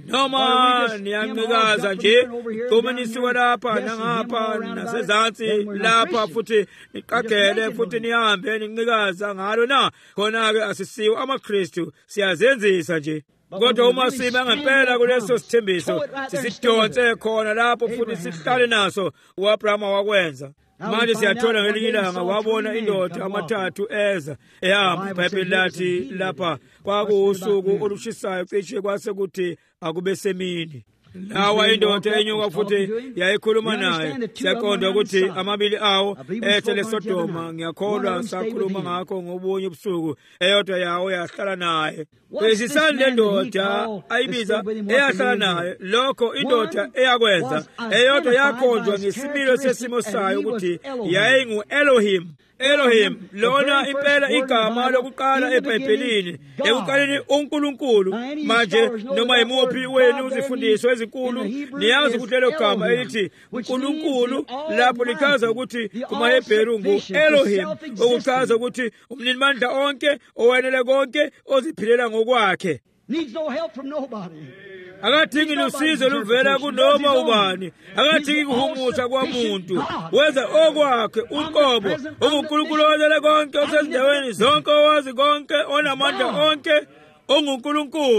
Noma niyancikaza nje, uma nisuka lapha nangapha nasezansi lapha, futhi niqagele futhi nihambe nincikaza ngalo na? Khona-ke asisiwe amaKristu, siyazenzisa nje. Kodwa uma sime ngempela kuleso sithembiso, sisidonse khona lapho futhi sihlale naso. U-Abrahama wakwenza. Manje siyathola ngelinye ilanga wabona indoda amathathu eza ehamba. iBhayibheli lathi lapha kwakuwusuku olushisayo, cishe kwasekuthi akube semini. Lawa indoda enyuka futhi yayikhuluma naye. Siyaqonda ukuthi amabili awo ethe leSodoma, ngiyakholwa sakhuluma ngakho ngobunye ubusuku. Eyodwa yawo yahlala naye. Kwesisani le ndoda ayibiza eyahlala naye, lokho indoda eyakwenza, eyodwa yakhonjwa ngesimilo sesimo sayo ukuthi yayingu-Elohim. Elohim, lona impela igama lokuqala eBhayibhelini. Ekuqaleni uNkulunkulu. Manje noma imuphi wenu uzifundiswa ezinkulu niyazi ukuthi lelo gama elithi uNkulunkulu lapho lichaza ukuthi kumaHebheru ngu-Elohim, okuchaza ukuthi umninimandla onke, owenele konke, oziphilela ngokwakhe. Needs no help from nobody. Akadingi lusizo luvela kunoma ubani, akadingi kuhumusha kwamuntu. Wenza okwakhe uqobo. UNkulunkulu owenzele konke, osezindaweni zonke, owazi konke, onamandla onke, onguNkulunkulu.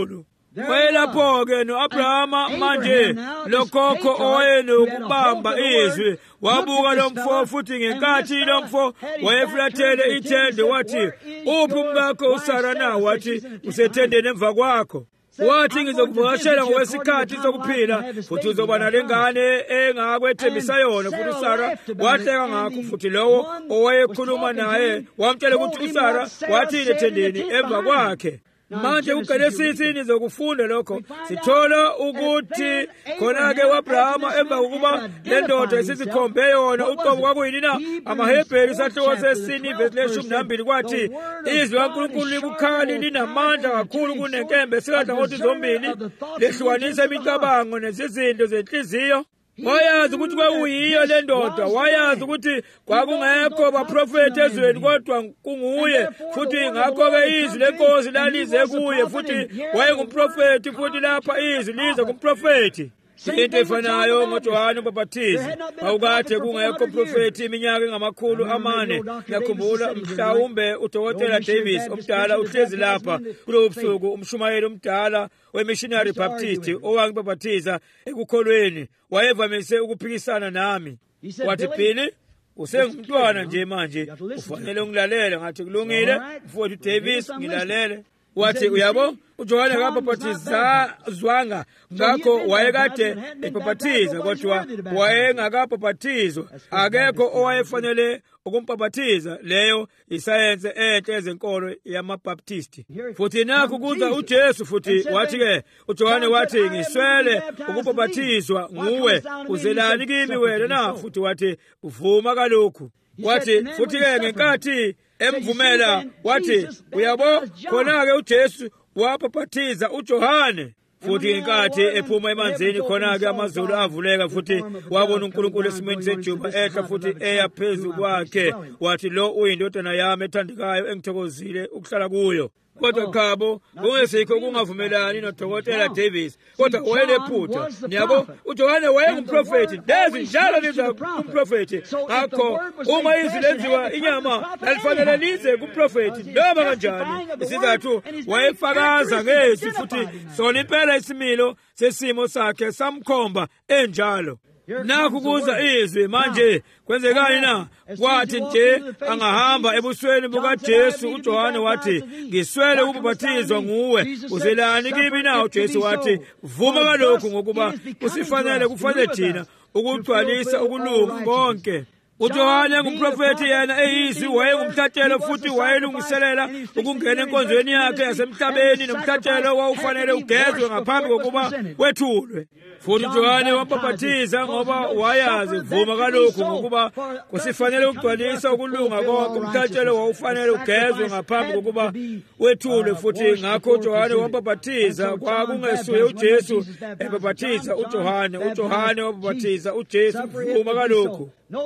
Wayelapho-ke no-Abrahama manje lokhokho owayenokubamba izwi wabuka lo mfo futhi ngenkathi lo mfo wayefulathele ithende wathi, uphi umkakho uSara na? Wathi, usethendeni emva kwakho. Wathi, ngizokuvakashela ngokwesikhathi sokuphila futhi uzoba nale ngane engakwethembisa yona. Futhi uSara wahleka ngakho, futhi lowo owayekhuluma naye wamtshela ukuthi uSara wathini ethendeni emva kwakhe. Manje kuGenesisi nizokufunda lokho. Sithola ukuthi khona-ke u-Abrahama emva kokuba le ndoda isizikhombe yona uqobo kwakuyini na? AmaHebheru isahluko sesine ivesi leshumi nambili kwathi, izwi kaNkulunkulu libukhali linamandla kakhulu kunenkembe esikahlangothi zombili, lihlukanisa imicabango nezizinto zenhliziyo. Wayazi ukuthi kwakuyiyo le ndoda, wayazi ukuthi kwakungekho baprofethi ezweni kodwa kunguye, futhi ngakho-ke izwi lenkosi lalize kuye, futhi wayengumprofethi, futhi lapha izwi lize kumprofethi. Into efanayo ngoJohane uMbhaphathizi. Awukade kungekho profethi iminyaka engamakhulu amane. Ngiyakhumbula mhlawumbe uDokotela Davis omdala uhlezi lapha kulowo busuku, umshumayeli omdala wemissionary Baptist owangibhaphathiza ekukholweni. Wayevamise ukuphikisana nami. Wathi, Phili, usengumntwana nje manje, ufanele ungilalele. Ngathi kulungile mfowethu Davis, ngilalele. Wathi, uyabo, uJohane akabhaphathiza zwanga, ngakho wayekade ebhaphathiza kodwa wayengakabhaphathizwa. Akekho owayefanele ukumbhaphathiza. Leyo isayenze enhle ezenkolo yamaBaptisti. Futhi nakho kuza uJesu, futhi wathi-ke uJohane wathi, ngiswele ukubhaphathizwa nguwe, uzelani kimi wena na? Futhi wathi, uvuma kalokhu. Wathi futhi-ke ngenkathi emvumela wathi, uyabo, khona-ke uJesu wabhaphathiza uJohane. Futhi ngenkathi ephuma emanzini khona-ke amazulu avuleka, futhi wabona uNkulunkulu esimeni sejuba ehla futhi eya phezu kwakhe. Wathi, lo uyindodana yami ethandekayo engithokozile ukuhlala kuyo. Kodwa khabo kungesikho kungavumelani noDokotela Davis, kodwa wayenephutha. Niyabo, uJohane wayengumprofethi, lezi njalo liza kumprofethi. Ngakho uma izwi lenziwa inyama lalifanele lize kumprofethi noma kanjani. Isizathu wayefakaza ngezwi, futhi sona impela isimilo sesimo sakhe samkhomba enjalo. Nakho kuza izwi manje kwenzekani na? Kwathi nje angahamba ebusweni bukaJesu, uJohane wathi, ngiswele ukubhaphathizwa nguwe, uzelani kimi na? uJesu wathi, vuma kalokhu, ngokuba kusifanele kufanele thina ukugcwalisa ukulunga konke. uJohane ngumprofethi, yena eyizwi, wayengumhlatshelo futhi wayelungiselela ukungena enkonzweni yakhe yasemhlabeni, nomhlatshelo wawufanele ugezwe ngaphambi kokuba wethulwe. Futhi uJohane wabhaphathiza ngoba wayazi, vuma kalokhu, ngokuba kusifanele ukugcwalisa ukulunga konke. Umhlatshelo wawufanele ugezwe ngaphambi kokuba wethulwe. Futhi ngakho uJohane wabhaphathiza, kwakungesuye uJesu ebhaphathiza uJohane. uJohane wabhaphathiza uJesu, vuma kalokhu.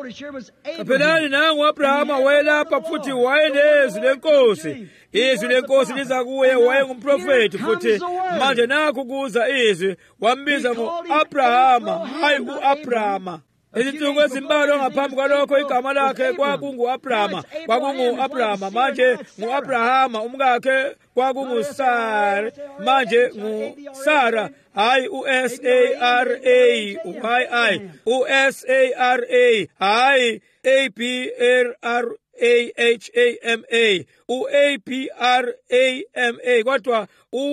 Kaphelani nangu u-Abrahama wayelapha futhi wayenezwi lenkosi. Izwi lenkosi liza kuye, wayengumprofethi, futhi manje nakho kuza izwi, wambiza ngo-Abrahama, hayi u-Abrahama. Izinsuku ezimbalwa ngaphambi kwalokho igama lakhe kwakungu-Abrahama, kwakungu-Abrahama. Manje ngu-Abrahama, umkakhe kwakungusara, manje ngu-Sara, hayi u-S A R A, Y I, u-S A R A, hayi A B R R A H A M A, u-A B R A M A, kodwa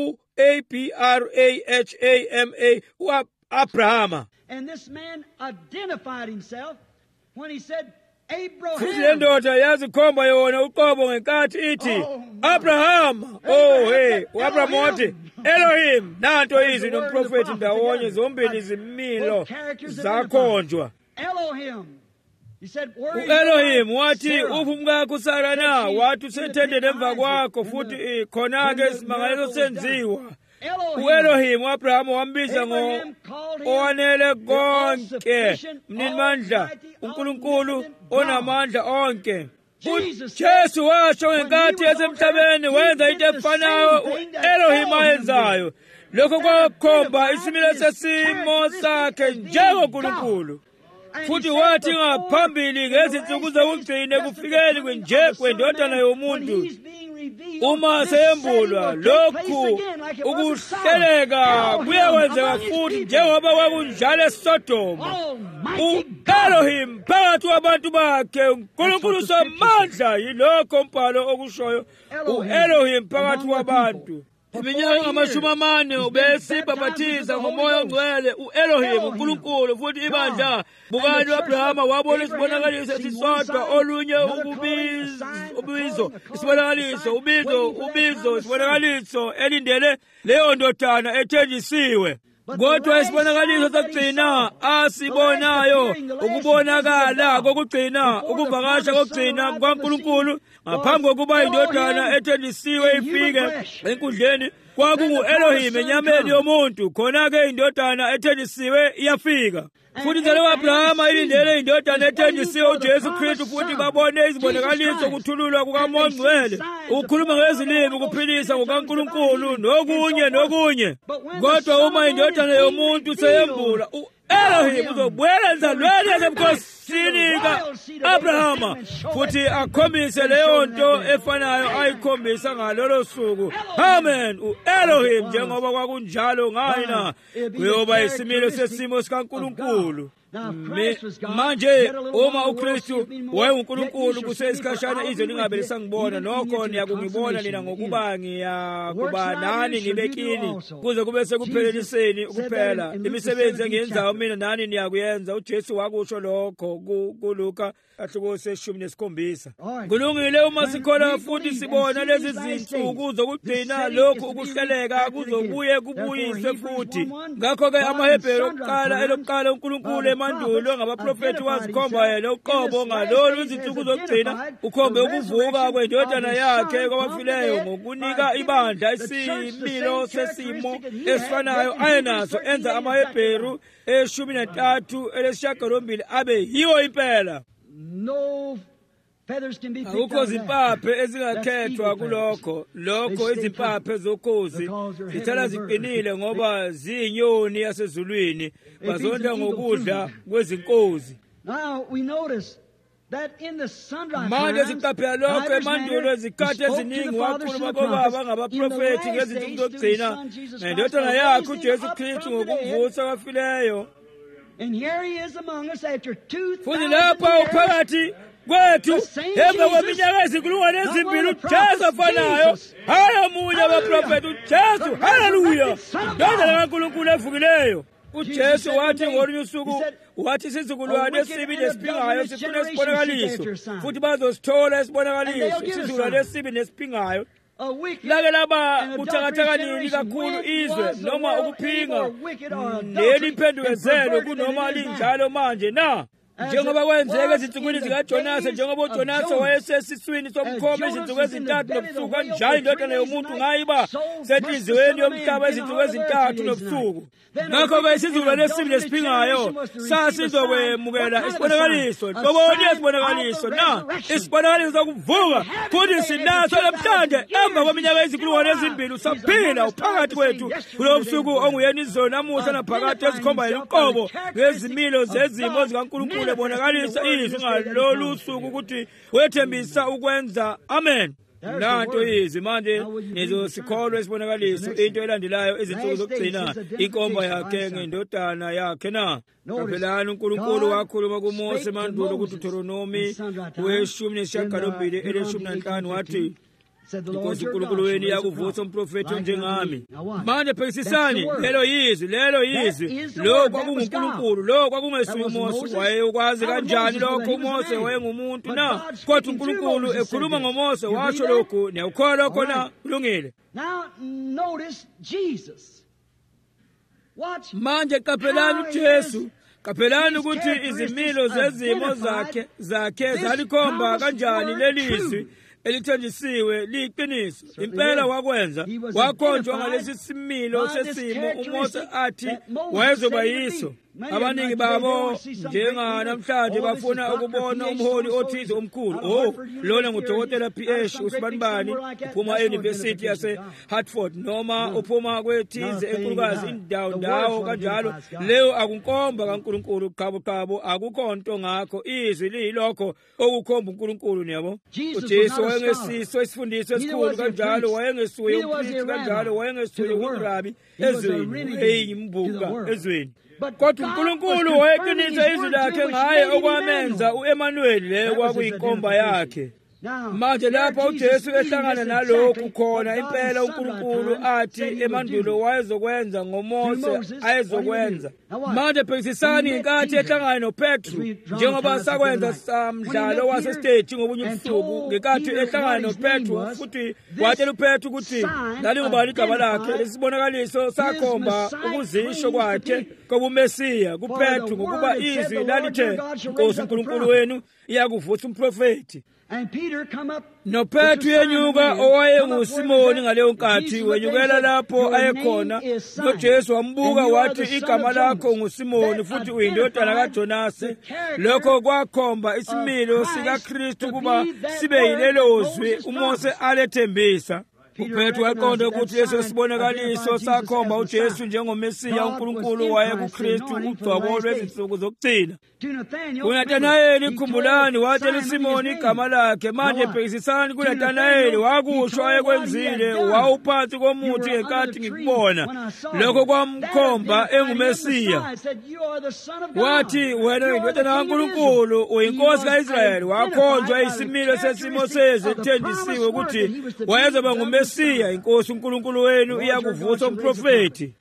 u-A B R A H A M A, u-Abrahama. And this man identified himself when he said, Abraham. Futhi le ndoda yazikhomba yona uqobo ngenkathi ithi, Abrahama. Oh hey, uAbrahama wathi, Elohim. Nanto izwi nomprofethi ndawonye, zombili izimilo zakhonjwa. Elohim. He said, u-Elohim wathi, uphi umkakho uSara na? Wathi, usethendeni emva kwakho, futhi khona-ke isimangaliso senziwa. u-Elohim u-Abrahama wambiza ngo-owanele konke, mninimandla, uNkulunkulu onamandla onke. uJesu washo ngenkathi esemhlabeni wenza into efanayo u-Elohim ayenzayo. Lokho kwakhomba isimilo sesimo sakhe njengoNkulunkulu. Futhi wathi ngaphambili ngezinsuku zokugcina kufikeni kwenje kwendodana yomuntu, uma sembulwa lokhu ukuhleleka kuyakwenzeka futhi njengoba kwakunjalo eSodoma. U-Elohim phakathi kwabantu bakhe, uNkulunkulu somandla, yilokho umbhalo okushoyo, u-Elohim phakathi kwabantu. Iminyaka engamashumi amane ubesibhabhathiza ngomoya ongcwele u-Elohim, uNkulunkulu, futhi ibandla bukani u-Abrahama wabona isibonakaliso esisodwa, olunye ubizo, isibonakaliso, ubizo, ubizo, isibonakaliso elindele leyo ndodana ethenjisiwe. Kodwa isibonakaliso sokugcina asibonayo, ukubonakala kokugcina, ukuvakasha kokugcina kwaNkulunkulu ngaphambi kokuba indodana ethenjisiwe ifike enkundleni, kwakungu-Elohim enyameni yomuntu. Khona-ke indodana ethenjisiwe iyafika. Futhi njalo u-Abrahama ilindele indodana ethenjisiwe uJesu Kristu, futhi babone izibonakaliso kuthululwa kukaMoya Ongcwele, ukukhuluma ngezilimi, ukuphilisa kukaNkulunkulu, nokunye nokunye. Kodwa uma indodana yomuntu seyembula, u-Elohim uzobuyela enzalweni yasebukhosini ka-Abrahama, futhi akhombise leyo nto efanayo ayikhombisa ngalolo suku. Amen. U-Elohim njengoba kwakunjalo ngayina kuyoba isimilo sesimo sikaNkulunkulu. Manje uma uKristu wayenguNkulunkulu kusesikhashana izwe lingabe lisangibona, nokho niyakungibona nina ngokuba ngiyakuba nani nibekini kuze kube sekupheleliseni ukuphela. Imisebenzi engiyenzayo mina nani niyakuyenza. UJesu wakusho lokho kuLuka ashumi nesikhombisa. Kulungile uma sikholwa futhi sibona lezi zinsuku zokugcina lokhu ukuhleleka kuzobuye kubuyiswe futhi. Ngakho-ke amaHebheru okuqala elokuqala uNkulunkulu emandulo ngabaprofethi wazikhomba yena uqobo ngalolu izinsuku zokugcina, ukhombe ukuvuka kwendodana yakhe kwabafileyo ngokunika ibandla isimilo sesimo esifanayo ayenaso, enza amaHebheru eshumi nantathu elesishiyagalombili abe yiwo impela. Akukho zimpaphe ezingakhethwa kulokho. Lokho izimpaphe zokhozi zithala ziqinile ngoba ziyinyoni yasezulwini, bazonda ngokudla kwezinkozi. Manje siqaphela lokho emandulo izikhathi eziningi wakhuluma kobaba ngabaprofethi ngezinsuku zokugcina nendodana yakhe uJesu Kristu ngokumvusa kwabafileyo. Futhi lapha uphakathi kwethu emva kweminyaka ezinkulungwane ezimbili uJesu afanayo, hayi omunye wabaprofethi, uJesu, haleluya, indodana kaNkulunkulu evukileyo. uJesu wathi ngolunye usuku, wathi isizukulwane esibi nesiphingayo sifuna isibonakaliso, futhi bazosithola isibonakaliso. Isizukulwane esibi nesiphingayo lake laba buthakathaka nini kakhulu izwe, noma ukuphinga neliphendukezelo kunoma linjalo manje na, njengoba kwenzeka ezinsukwini zikaJonasi, njengoba uJonasi wayesesiswini somkhombe izinsuku ezintathu nobusuku, kanjalo indodana yomuntu ngayiba senhliziyweni yomhlaba izinsuku ezintathu nobusuku. Ngakho-ke isizukulwane esibi nesiphingayo sasizokwemukela isibonakaliso. Toboni isibonakaliso na, isibonakaliso sokuvuka, futhi sinaso namhlanje emva kweminyaka ezinkulungwane ezimbili. Usaphila uphakathi kwethu kulo busuku onguyena izolo namuhla naphakade ezikhomba yena uqobo ngezimilo zezimo zikaNkulunkulu ebonakalisa izwi ngalolu suku ukuthi wethembisa ukwenza. Amen. Nanto yizi manje nizosikholwa isibonakaliso into elandelayo izinsuku zokugcina, inkomba yakhe ngendodana yakhe na. Kaphelani uNkulunkulu wakhuluma kuMose mandulo kuDuteronomi weshumi nesishiyagalombili eleshumi nanhlanu wathi, inkosi uNkulunkulu wenu yakuvusa umprofethi onjengami. Manje phekisisani lelo yizwi, lelo yizwi, lo kwakunguNkulunkulu, lo kwakungesuye uMose. Wayekwazi kanjani lokho? uMose wayengumuntu na, kodwa uNkulunkulu ekhuluma ngoMose washo lokhu. Niyakukholwa lokho na? Kulungile. Manje kaphelani uJesu, kaphelani ukuthi izimilo zezimo zakhe zakhe zalikhomba kanjani lelizwi elithenjisiwe liyiqiniso. Impela wakwenza, wakhonjwa ngalesi similo sesimo uMose athi wayezoba yiso. abaningi babo njenga namhlanje bafuna ukubona umholi othize omkhulu. Oh, lona ngudokotela P H usibanibani uphuma e-University yase Hartford noma uphuma kwethize enkulukazi indawo ndawo kanjalo. Leyo akunkomba kaNkulunkulu qabo qabo, akukho nto ngakho. Izwi liyilokho okukhomba uNkulunkulu niyabo. uJesu wayengesiso isifundiso esikhulu kanjalo, wayengesuye umpristi kanjalo, wayengesuye umrabi ezweni, eyimbuka ezweni. Kodwa uNkulunkulu wayeqinisa izwi lakhe ngaye okwamenza u-Emmanuel, leyo kwakuyinkomba yakhe. Manje lapha uJesu ehlangana nalokhu khona impela uNkulunkulu athi emandulo wayezokwenza ngoMose ayezokwenza. Manje phekisisani inkathi ehlangana noPetru njengoba sakwenza samdlalo wasestage ngobunye ubusuku, ngenkathi ehlangana noPetru futhi watshela uPetru ukuthi lalingubani igama lakhe. Lesibonakaliso sakhomba ukuzisho kwakhe kobumesiya kuPetru ngokuba izwi lalithe, Nkosi uNkulunkulu wenu iyakuvutha umprofeti. noPetru yenyuka owayenguSimoni ngaleyo nkathi, wenyukela lapho ayekhona. noJesu wambuka wathi, igama lakho nguSimoni futhi uyindodana kaJonasi. Lokho kwakhomba isimilo sikaKristu kuba sibe yilelozwi uMose alethembisa. uPetru waqonda ukuthi leso sibonakaliso sakhomba uJesu njengomesiya uNkulunkulu wayekuKristu ugcobo lwezinsuku zokugcina. uNathanaeli khumbulani watshela uSimoni igama lakhe. Manje phekisisani kuNathanaeli wakusho ayekwenzile, wawuphansi komuthi ngenkathi ngikubona. Lokho kwamkhomba engumesiya. Wathi, wena uyindodana kaNkulunkulu, uyinkosi ka-Israyeli. Wakhonjwa isimilo sesimo sezwe ethenjisiwe ukuthi wayezoba ngumesiya, inkosi uNkulunkulu wenu iyakuvutha umprofeti.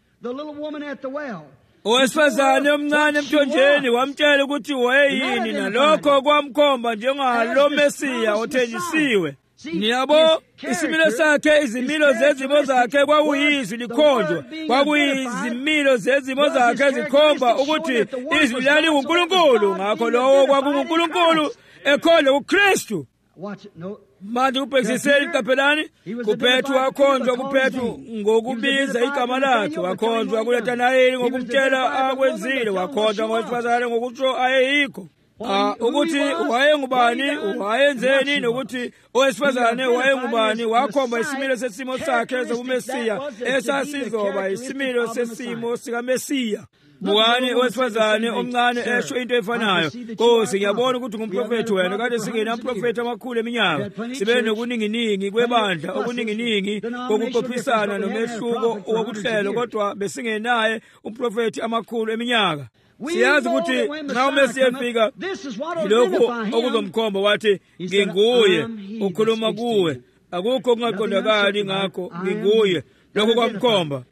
Owesifazane omncane emthonjeni wamtshela ukuthi wayeyini, nalokho kwamkhomba njengalo mesiya othenjisiwe. Niyabo, isimilo sakhe, izimilo zezimo zakhe kwakuyizwi likhonjwa. Kwakuyizimilo zezimo zakhe zikhomba ukuthi izwi lalinguNkulunkulu. Ngakho lowo kwakunguNkulunkulu ekhonjwa kuKristu. Manje ubhekisiseni iqaphelani. kuPetru wakhonjwa kuPetru ngokubiza igama lakhe. Wakhonjwa kuNathanaeli ngokumtshela akwenzile. Wakhonjwa ngowesifazane ngokutsho ayeyikho. Ah, ukuthi wayengubani, wayenzeni, nokuthi owesifazane wayengubani. Wakhomba isimilo sesimo sakhe sobumesiya esasizoba isimilo sesimo sikaMesiya. Bukani owesifazane omncane esho into efanayo. Nkosi, ngiyabona ukuthi ngumprofeti wena. Kade singena umprofeti amakhulu eminyaka. Sibe nokuninginingi kwebandla, okuninginingi kokuqophisana nomehluko wokuhlelo, kodwa besingenaye umprofeti amakhulu eminyaka. Siyazi ukuthi nxa uMesiya efika, yilokho okuzomkhomba. Wathi, nginguye ukhuluma kuwe, akukho okungaqondakali ngakho, nginguye. Lokho kwamkhomba.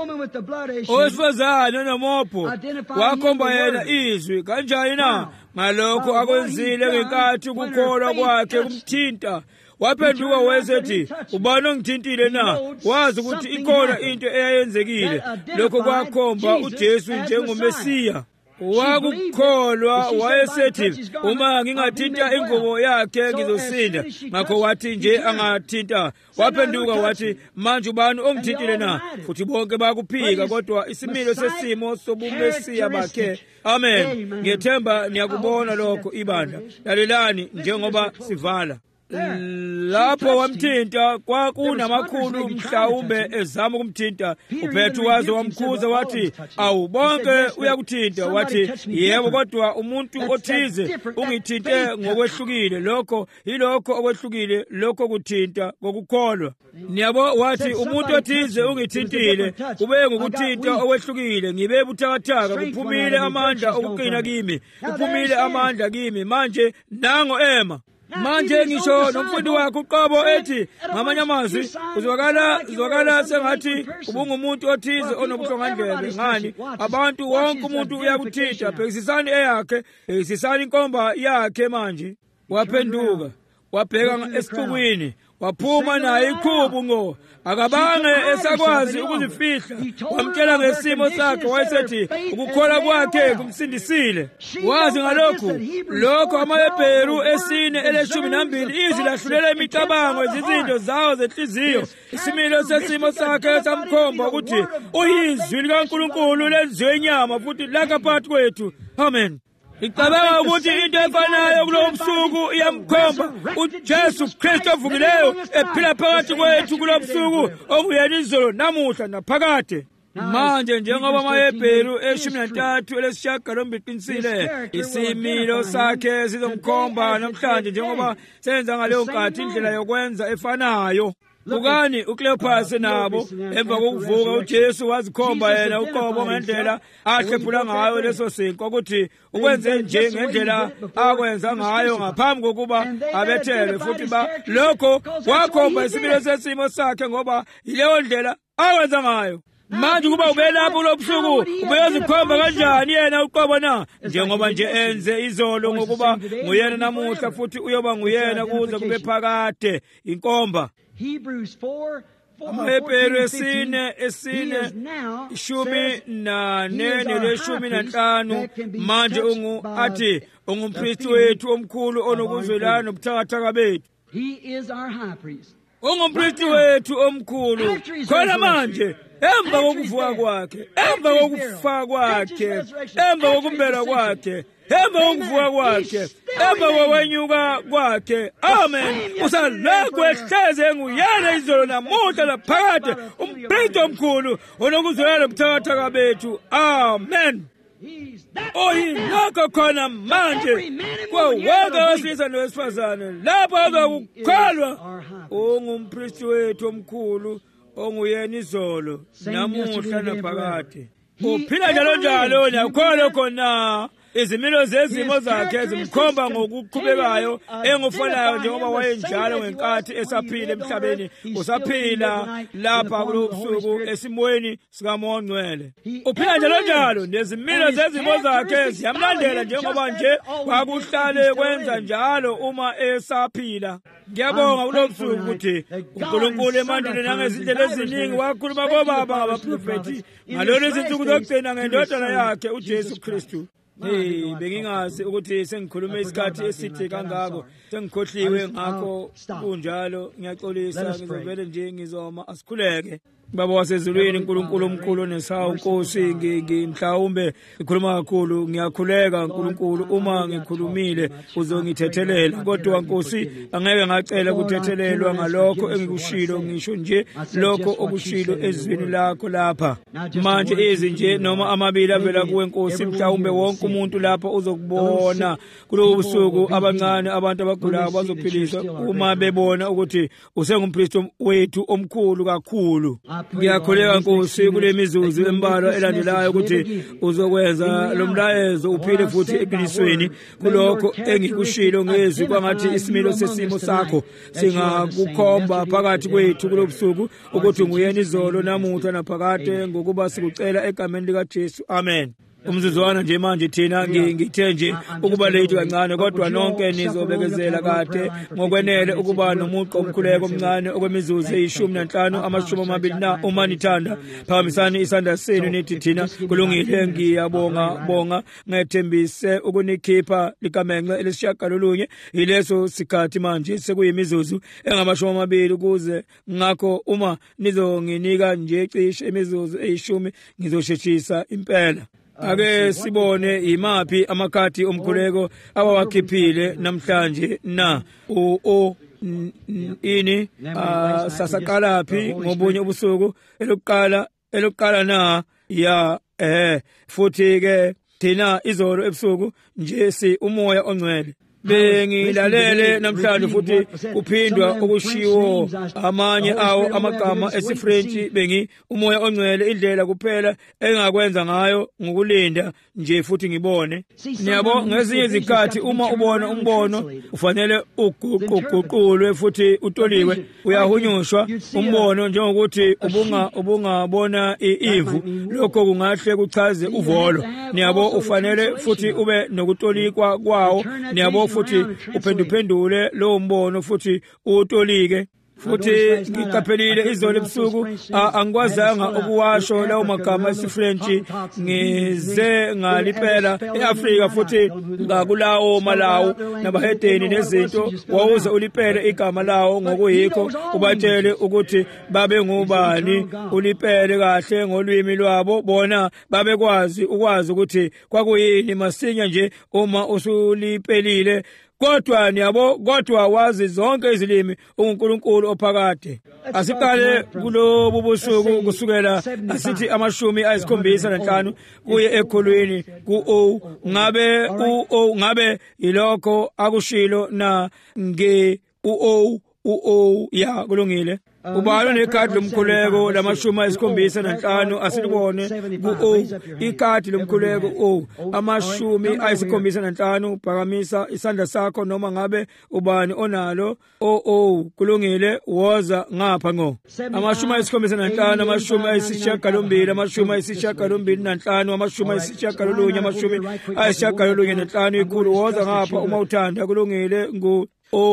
Owesifazane nomopho wakhomba yena izwi. Kanjani na? Ngalokho akwenzile ngenkathi ukukholwa kwakhe kumthinta. Waphenduka wayesethi, ubani ongithintile na? Wazi ukuthi ikhona into eyayenzekile. Lokho kwakhomba uJesu njengomesiya. Wakukholwa wayesethi, uma ngingathinta ingubo yakhe ngizosinda. Ngakho wathi nje angathinta. Waphenduka wathi, manje ubani ongithintile na? Futhi bonke bakuphika, kodwa isimilo sesimo sobumesiya bakhe. Amen. Ngiyethemba niyakubona lokho ibandla. Lalelani njengoba sivala. Lapho wamthinta kwakunamakhulu mhlawumbe ezama ukumthinta. uPetru waze wamkhuza wathi, awu bonke uyakuthinta. Wathi, yebo, kodwa umuntu othize ungithinte ngokwehlukile. Lokho yilokho okwehlukile, lokho kuthinta kokukholwa. Niyabo, wathi umuntu othize ungithintile, kube ngokuthinta okwehlukile. Ngibe buthakathaka, kuphumile amandla okuqina kimi, kuphumile amandla kimi. Manje nango ema. Manje ngisho nomfundi wakhe uqobo ethi, ngamanye amazwi, uzwakala uzwakala sengathi ubungumuntu othize onobuhlongandlebe. Ngani? Abantu wonke umuntu uyakuthinta. Phekisisani eyakhe, phekisisani inkomba yakhe. Manje waphenduka wabheka esixukwini, waphuma naye iqhubu ngo akabange esakwazi ukuzifihla. Wamtshela ngesimo sakhe, wayesethi ukukholwa kwakhe kumsindisile. Wazi ngalokhu lokho amaHebheru esine eleshumi nambili izwi lahlulela imicabango izinto zawo zenhliziyo. Isimilo sesimo sakhe samkhomba ukuthi uyizwi likaNkulunkulu lenziwe inyama futhi laka phakathi kwethu. Amen. Ngicabanga ukuthi into efanayo kulo busuku iyamkhomba uJesu Kristu ovukileyo ephila phakathi kwethu kulo busuku, onguyena izolo namuhla naphakade. Manje njengoba amaHebheru eshumi nantathu elesishiyagalombili qinisile, isimilo sakhe sizomkhomba namhlanje njengoba senza ngaleyo nkathi indlela yokwenza efanayo. Bukani uCleopas nabo emva kokuvuka uJesu wazikhomba yena uqobo ngendlela ahlephula ngayo leso sinko ukuthi ukwenze nje ngendlela akwenza ngayo ngaphambi kokuba abethelwe, futhi ba lokho wakhomba isimilo sesimo sakhe ngoba yileyo ndlela akwenza ngayo. Manje kuba ube lapho lobusuku ubeyozikhomba kanjani yena uqobo na, njengoba nje enze izolo ngokuba nguyena namuhla futhi uyoba nguyena kuze kube phakade inkomba. Hebrews four, amaHebheru esine esine ishumi nane neleshumi nanhlanu. Manje ungu athi ungumpristi wethu omkhulu onokuzwelana nobuthakathaka bethu. He is our high priest. Ungumpristi wethu omkhulu khona manje emva kokuvuka kwakhe, emva kokufa kwakhe, emva kokumbelwa kwakhe, emva kokuvuka kwakhe, emva kokwenyuka kwakhe. Amen. Usalokhu ehlezi enguyena izolo namuhla naphakade, umpristi omkhulu onokuzwelana nobuthakathaka bethu. Amen. Oyilokho khona manje kwawonke owesilisa nowesifazane lapho azokukholwa ungumpristi wethu omkhulu onguyena izolo namuhla naphakade. Uphila njalo njalo nakholwa khona izimilo zezimo zakhe zimkhomba ngokuqhubekayo engufanayo njengoba wayenjalo ngenkathi esaphila emhlabeni. Usaphila lapha kulobusuku esimweni sikaMoya Ngcwele. Uphila njalo njalo nezimilo zezimo zakhe ziyamlandela njengoba nje kwakuhlale kwenza njalo uma esaphila. Ngiyabonga kulobusuku ukuthi uNkulunkulu emanduleni angezindlela eziningi wakhuluma kobaba ngabaprofethi ngalolu izinsuku zokugcina ngendodana yakhe uJesu Kristu. Hey, bengingazi ukuthi sengikhulume isikhathi eside kangako, sengikhohliwe ngakho kunjalo. Ngiyaxolisa, ngizovele nje ngizoma asikhuleke. Baba wasezulwini, uNkulunkulu omkhulu nesawu, Nkosi, ngimhlawumbe ngikhuluma kakhulu, ngiyakhuleka Nkulunkulu uma ngikhulumile uzongithethelela, kodwa Nkosi angeke ngacela ukuthethelelwa ngalokho engikushilo, ngisho nje lokho okushilo ezwini lakho lapha. Manje izi nje noma amabili avela kuwe Nkosi, mhlawumbe wonke umuntu lapha uzokubona kulo busuku, abancane abantu abagulayo bazophiliswa uma bebona ukuthi usengumpristi wethu omkhulu kakhulu. Ngiyakhuleka Nkosi kule mizuzu embalwa elandelayo ukuthi uzokwenza lo mlayezo uphile futhi eqinisweni kulokho engikushilo ngezwi kwangathi isimilo sesimo sakho singakukhomba phakathi kwethu kulobusuku ukuthi nguyena izolo namuhla naphakade, ngokuba sikucela egameni likaJesu. Amen. Umzuzwana nje manje thina ngithe nje ukuba late kancane, kodwa nonke nizobekezela kade ngokwenele ukuba nomuntu omkhuleko omncane okwemizuzu eyishumi nanhlanu amashumi amabili na uma nithanda phakamisani isandla senu nithi thina kulungile. Ngiyabonga bonga ngethembise ukunikhipha likamengce elesishiyagalolunye yileso sikhathi manje sekuyimizuzu engamashumi amabili kuze ngakho uma nizonginika nje cishe imizuzu eyishumi ngizosheshisa impela. Ake sibone imaphi amakhati omkhuleko abawakhiphile namhlanje na o o ini sasaqalaphi ngobunye ubusuku elokuqala elokuqala na ya eh futhi ke thina izolo ebusuku nje si umoya ongcwele. Bengilalele namhlanje futhi kuphindwa okushiwo amanye awo amagama esifrentshi bengi umoya ongcwele indlela kuphela engakwenza ngayo ngokulinda nje futhi ngibone. Niyabo ngezinye izikhathi uma ubona umbono ufanele uguququlwe futhi utoliwe, uyahunyushwa umbono njengokuthi ubunga ubungabona ivu, lokho kungahle kuchaze uvolo. Niyabo ufanele futhi ube nokutolikwa kwawo. Niyabo futhi uphenduphendule lo mbono futhi utolike futhi ngicaphelile izolo ebusuku angikwazanga ukuwasho lawo magama esifrentshi ngize ngalipela eAfrika futhi ngakulawo malawo nabahedeni nezinto wawuze ulipele igama lawo ngokuyikho ubatshele ukuthi babe ngubani ulipele kahle ngolwimi lwabo bona babekwazi ukwazi ukuthi kwakuyini masinya nje uma usulipelile kodwa niyabo kodwa wazi zonke izilimi uNkulunkulu ophakade asiqale kulo bubusuku kusukela asithi amashumi ayisikhombisa nanhlanu kuye ekhulwini ku O ngabe u O ngabe ilokho akushilo na nge u O u O ya kulungile ubalo nekhadi lomkhuleko lamashumi ayisikhombisa nanhlanu asilibone ku O ikhadi lomkhuleko O amashumi ayisikhombisa nanhlanu phakamisa isandla sakho noma ngabe ubani onalo O O kulungile woza ngapha ngo amashumi ayisikhombisa nanhlanu amashumi ayisishiyagalombili amashumi ayisishiyagalombili nanhlanu amashumi ayisishiyagalolunye amashumi ayisishiyagalolunye nanhlanu ikhulu woza ngapha uma uthanda kulungile ngu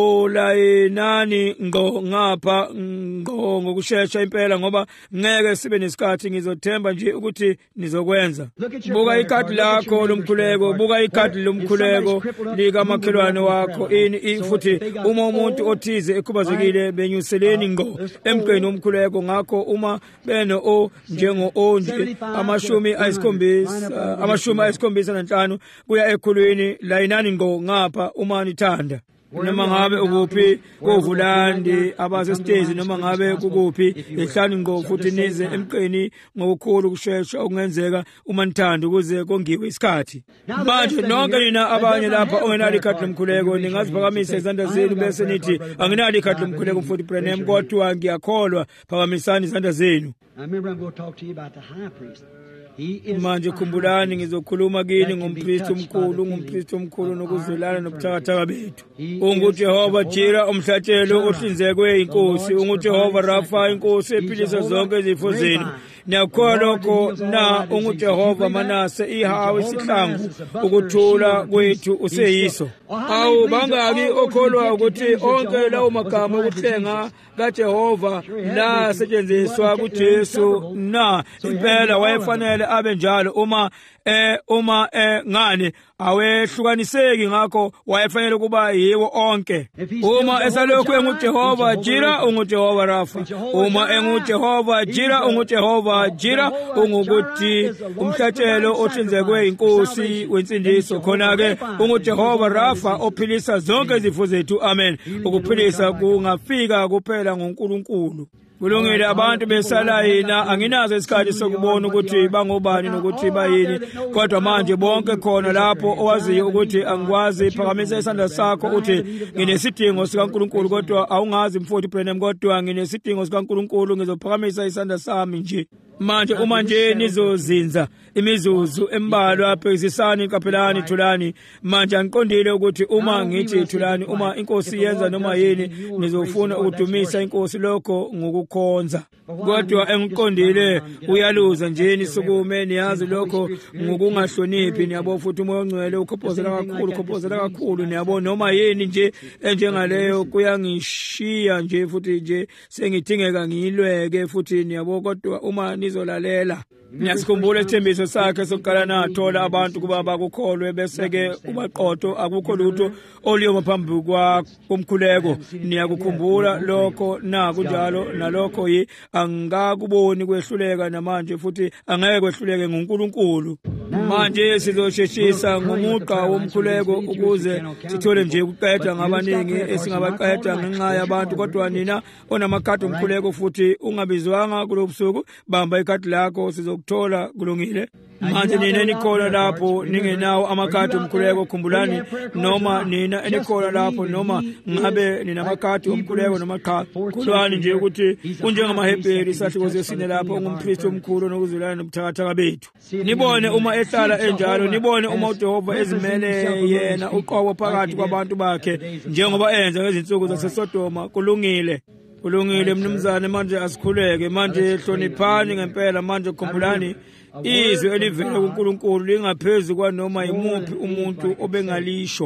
olayinani ngo ngapha ngo ngokusheshsha impela ngoba ngeke sibe nesikhathi ngizothemba nje ukuthi nizokwenza buka ikhadi lakho lomkhuleko buka ikhadi lomkhuleko lika makhelwane wakho ini futhi uma umuntu othize ekhubazekile benyuseleni ngo emgqeni omkhuleko ngakho uma beno o njengo o nje amashumi ayisikhombisa amashumi ayisikhombisa nanhlanu kuya ekhulwini layinani ngo ngapha uma nithanda noma ngabe ukuphi kovulandi abasesitezi noma ngabe kukuphi ehlani ngo futhi nize emqeni ngokukhulu kusheshsha okungenzeka uma nithanda ukuze kongiwe isikhathi manje nonke nina abanye lapha ongenalo ikhadi lomkhuleko ningaziphakamisa izandla zenu bese nithi anginalo ikhadi lomkhuleko mfowethu Branham kodwa ngiyakholwa phakamisani izandla zenu. Manje khumbulani ngizokhuluma kini ngompristi omkhulu ngompristi omkhulu nokuzwelana nobuthakathaka bethu unguJehova Jira umhlatshelo ohlinzekwe inkosi unguJehova Rafa inkosi ephilisa zonke izifo zenu nakho lokho na unguJehova Manase ihawu isihlangu ukuthula kwethu useyiso awu bangaki okholwa ukuthi onke lawo magama okuhlenga kaJehova la setshenziswa kuJesu na impela wayefanele abe njalo uma eh uma eh ngane awehlukaniseki ngakho wayefanele kuba yiwo onke uma esalokhu enguJehova Jira unguJehova Rafa uma enguJehova Jira unguJehova Jira ungukuthi umhlatshelo ohlinzekwe inkosi wensindiso khona ke unguJehova Rafa ophilisa zonke izifo zethu amen ukuphilisa kungafika kuphela ngoNkulunkulu kulungile abantu besalayina anginazo isikhathi sokubona ukuthi bangobani nokuthi bayini kodwa manje bonke khona lapho owaziyo ukuthi angikwazi phakamisa isandla sakho uthi nginesidingo sikaNkulunkulu kodwa awungazi mfowethu Branham kodwa nginesidingo sikaNkulunkulu ngizophakamisa isandla sami nje manje uma nje nizozinza imizuzu embalwa phezisani kapelani thulani manje angiqondile ukuthi uma ngithi thulani uma inkosi yenza noma yini nizofuna ukudumisa inkosi lokho ngokukhonza kodwa engiqondile uyaluza nje nisukume niyazi lokho ngokungahloniphi niyabo futhi umoya ongcwele ukhophozela kakhulu ukhophozela kakhulu niyabo noma yini nje enjengaleyo kuyangishiya nje futhi nje sengidingeka ngilweke futhi niyabo kodwa uma nizolalela Ngiyasikhumbula isithembiso sakhe sokuqala nathola abantu kuba bakukholwe bese ke ubaqotho akukho lutho oliyo ngaphambi komkhuleko niyakukhumbula lokho na kunjalo nalokho yi angakuboni kwehluleka namanje futhi angeke kwehluleke ngoNkulunkulu manje sizosheshisa ngomuqa womkhuleko ukuze sithole nje ukuqeda ngabaningi esingabaqeda ngenxa yabantu kodwa nina onamakhadi omkhuleko futhi ungabizwanga kulobusuku bamba ikhadi lakho sizokuthola kulungile manje nina enikhola lapho ningenawo amakhadi omkhuleko khumbulani noma nina enikhola lapho noma ngabe nina amakhadi omkhuleko noma cha khulwani nje ukuthi kunjengamahebheri sahloko zesine lapho ungumpristi omkhulu nokuzwelana nobuthakathaka bethu nibone uma ehlala enjalo nibone uma uJehova ezimele yena uqobo phakathi kwabantu bakhe njengoba enza ngezinsuku zaseSodoma kulungile kulungile mnumzane manje asikhuleke manje hloniphani ngempela manje khumbulani izwi elivela kuNkulunkulu lingaphezulu kwanoma yimuphi umuntu obengalisho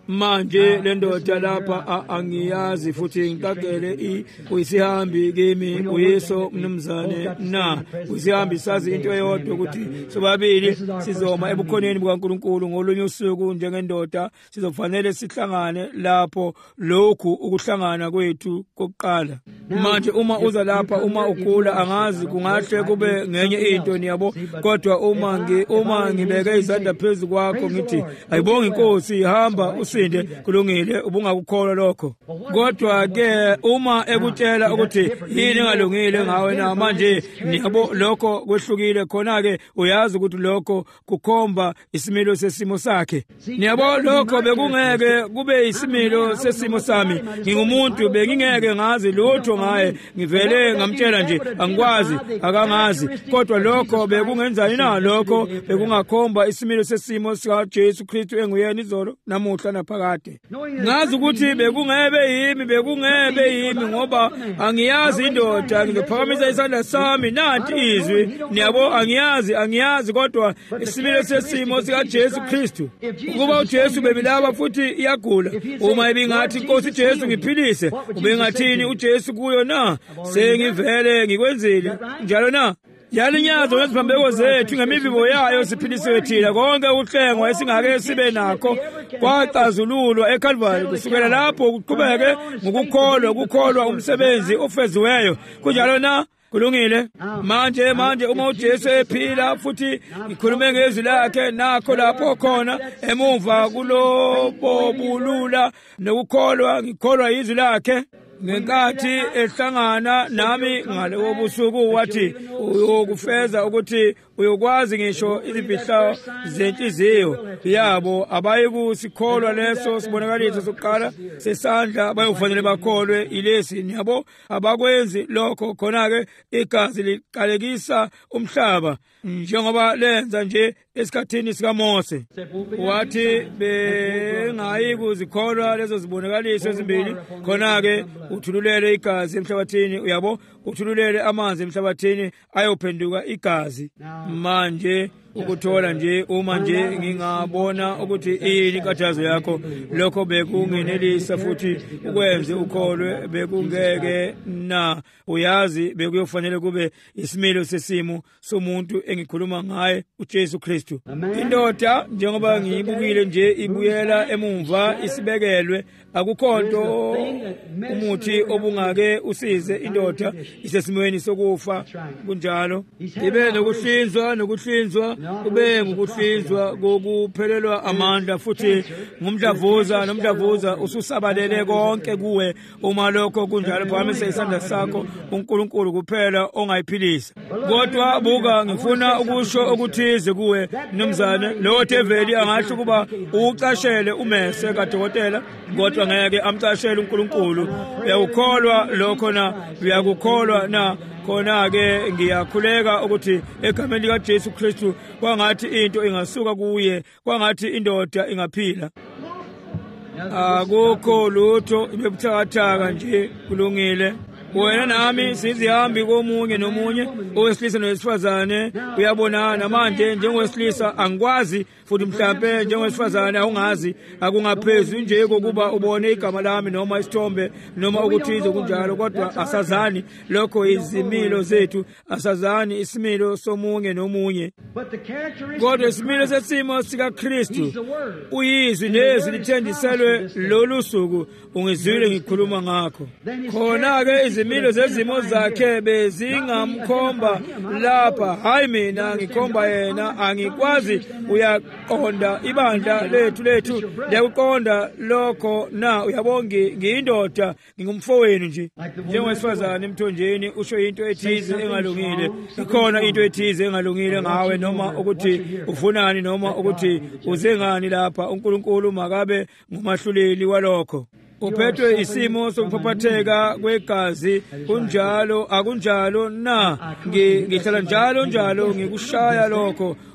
manje le ndoda lapha angiyazi futhi ngicakele uyisihambi kimi uyeso mnumzane na uyisihambi sazi into eyodwa ukuthi sobabili sizoma ebukhoneni bukaNkulunkulu ngolunye usuku njengendoda sizofanele sihlangane lapho lokhu ukuhlangana kwethu kokuqala. Manje uma uza lapha uma ugula angazi kungahle kube ngenye into niyabo, kodwa uma ngi uma ngibeke izandla phezulu kwakho ngithi ayibonge Inkosi hamba usinde kulungile ubungakukholwa lokho. Kodwa ke uma ekutshela ukuthi yini engalungile ngawe na manje niyabo lokho kwehlukile, khona ke uyazi ukuthi lokho kukhomba isimilo sesimo sakhe. Niyabo lokho bekungeke kube isimilo sesimo sami, ngingumuntu bengingeke ngazi lutho ngaye, ngivele ngamtshela nje angikwazi akangazi, kodwa lokho bekungenzani na? Lokho bekungakhomba isimilo sesimo sika Jesu Kristu enguyena izolo namuhla naphakade. Ngazi ukuthi bekungebe yimi bekungebe yimi ngoba angiyazi indoda, ngizophakamisa isandla sami nanti izwi niyabo angiyazi angiyazi kodwa isimilo sesimo sika Jesu Kristu. Ukuba uJesu bebilaba futhi iyagula, uma ebingathi Nkosi Jesu ngiphilise, ubengathini uJesu kuyo na? Sengivele ngikwenzile njalo na? Yalinyazo ngeziphambeko zethu ngemivibo yayo siphilisiwe thina konke uhlengwa esingake sibe nakho kwacazululwa eCalvary. Kusukela lapho kuqhubeke ngokukholwa ukukholwa umsebenzi ofeziweyo, kunjalo na? Kulungile. Manje manje uma uJesu ephila futhi ikhulume ngezwi lakhe nakho lapho khona emuva kulobo bulula nokukholwa ngikholwa izwi lakhe. Ngenkathi ehlangana nami ngalewo busuku wathi uyokufeza ukuthi uyokwazi ngisho izibhihla zenhliziyo yabo abayikusikholwa leso sibonakaliso sokuqala sesandla bayofanele bakholwe ilesi niyabo abakwenzi lokho, khona ke igazi liqalekisa umhlaba njengoba lenza nje esikhathini sika Mose. Wathi bengayi kuzikholwa lezo zibonakaliso ezimbili, khona ke uthululele igazi emhlabathini uyabo uthululele amanzi emhlabathini ayophenduka igazi. Manje ukuthola nje uma nje ngingabona ukuthi ini inkathazo yakho lokho bekungenelisa futhi ukwenze ukholwe bekungeke na? Uyazi bekuyofanele kube isimilo sesimo somuntu engikhuluma ngaye uJesu Kristu. Indoda njengoba ngiyibukile nje ibuyela emumva isibekelwe, akukho nto umuthi obungake usize indoda isesimweni sokufa, kunjalo ibe nokuhlinzwa nokuhlinzwa kube ngukuhlinzwa kokuphelelwa amandla futhi ngumdlavuza nomdlavuza ususabalele konke kuwe. Uma lokho kunjalo phakamisa isandla sakho, uNkulunkulu kuphela ongayiphilisa. Kodwa buka ngifuna ukusho okuthize kuwe mnumzane, lo develi angasho kuba ucashele umese kadokotela kodwa ngeke amcashele uNkulunkulu. Uyakukholwa lokho na? Uyakukholwa na? Khona ke ngiyakhuleka ukuthi egameni lika Jesu Kristu kwangathi into ingasuka kuye, kwangathi indoda ingaphila. Akukho lutho ibebuthakathaka nje, kulungile. Wena nami sizihambi komunye nomunye, owesilisa nowesifazane uyabonana. Manje njengowesilisa angikwazi futhi mhlambe njengowesifazane awungazi, akungaphezulu nje kokuba ubone igama lami noma isithombe noma ukuthize kunjalo, kodwa asazani lokho izimilo zethu, asazani isimilo somunye nomunye. Kodwa isimilo sesimo sika Kristu uyizwi lezi lithendiselwe lolu suku ungizwile ngikhuluma ngakho. Khona ke izimilo zezimo zakhe bezingamkhomba lapha, hayi mina ngikhomba yena. Angikwazi uyaqonda ibandla lethu lethu liyakuqonda lokho na? Uyabonga ngiyindoda ngingumfowenu nje njengowesifazane emthonjeni usho into ethize engalungile, ikhona into ethize engalungile ngawe noma ukuthi ufunani noma ukuthi uzengani lapha, uNkulunkulu makabe ngumahluleli walokho. Uphethwe isimo sokuphaphatheka kwegazi, kunjalo akunjalo na? Ngihlala njalo njalo ngikushaya lokho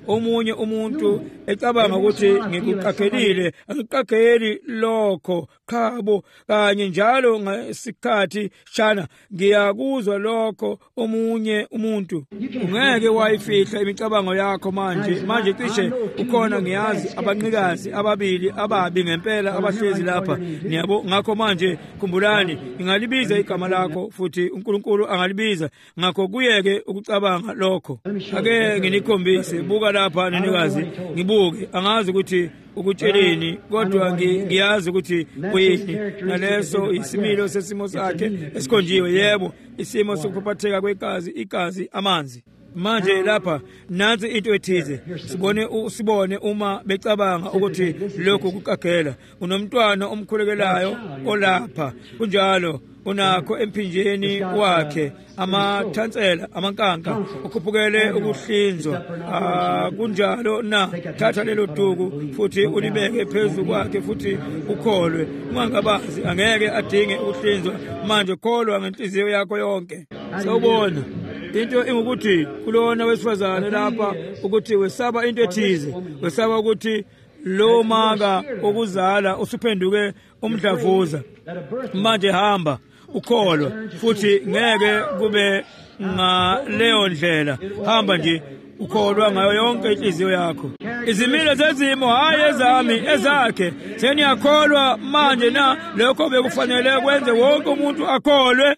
omunye umuntu ecabanga ukuthi ngikuqagelile angiqageli lokho khabo kanye njalo ngesikhathi shana ngiyakuzwa lokho omunye umuntu ungeke wayifihla imicabango yakho manje manje cishe ukhona ngiyazi abanqikazi ababili ababi ngempela abahlezi lapha niyabo ngakho manje khumbulani ngingalibiza igama lakho futhi uNkulunkulu angalibiza ngakho kuyeke ukucabanga lokho ake nginikhombise buka lapha nenikazi ngibuke angazi ukuthi ukutsheleni kodwa ngiyazi ukuthi kuyini naleso isimilo sesimo sakhe esikhonjiwe yebo isimo sokuphatheka kwegazi igazi amanzi manje lapha nansi into ethize sibone sibone uma becabanga ukuthi lokho kuqagela unomntwana omkhulekelayo olapha kunjalo unakho emphinjeni wakhe amathansela amankanka ukhuphukele ukuhlinzwa kunjalo na thatha lelo duku futhi ulibeke phezulu kwakhe futhi ukholwe ungangabazi angeke adinge ukuhlinzwa manje kholwa ngenhliziyo yakho yonke sawubona into ingukuthi kulona wesifazane lapha ukuthi wesaba into ethize wesaba ukuthi lo maka okuzala usuphenduke umdlavuza manje hamba ukholwa futhi ngeke kube ngaleyo ndlela hamba nje ukholwa ngayo yonke inhliziyo yakho izimilo zezimo hayi ezami ezakhe seniyakholwa manje na lokho bekufanele kwenze wonke umuntu akholwe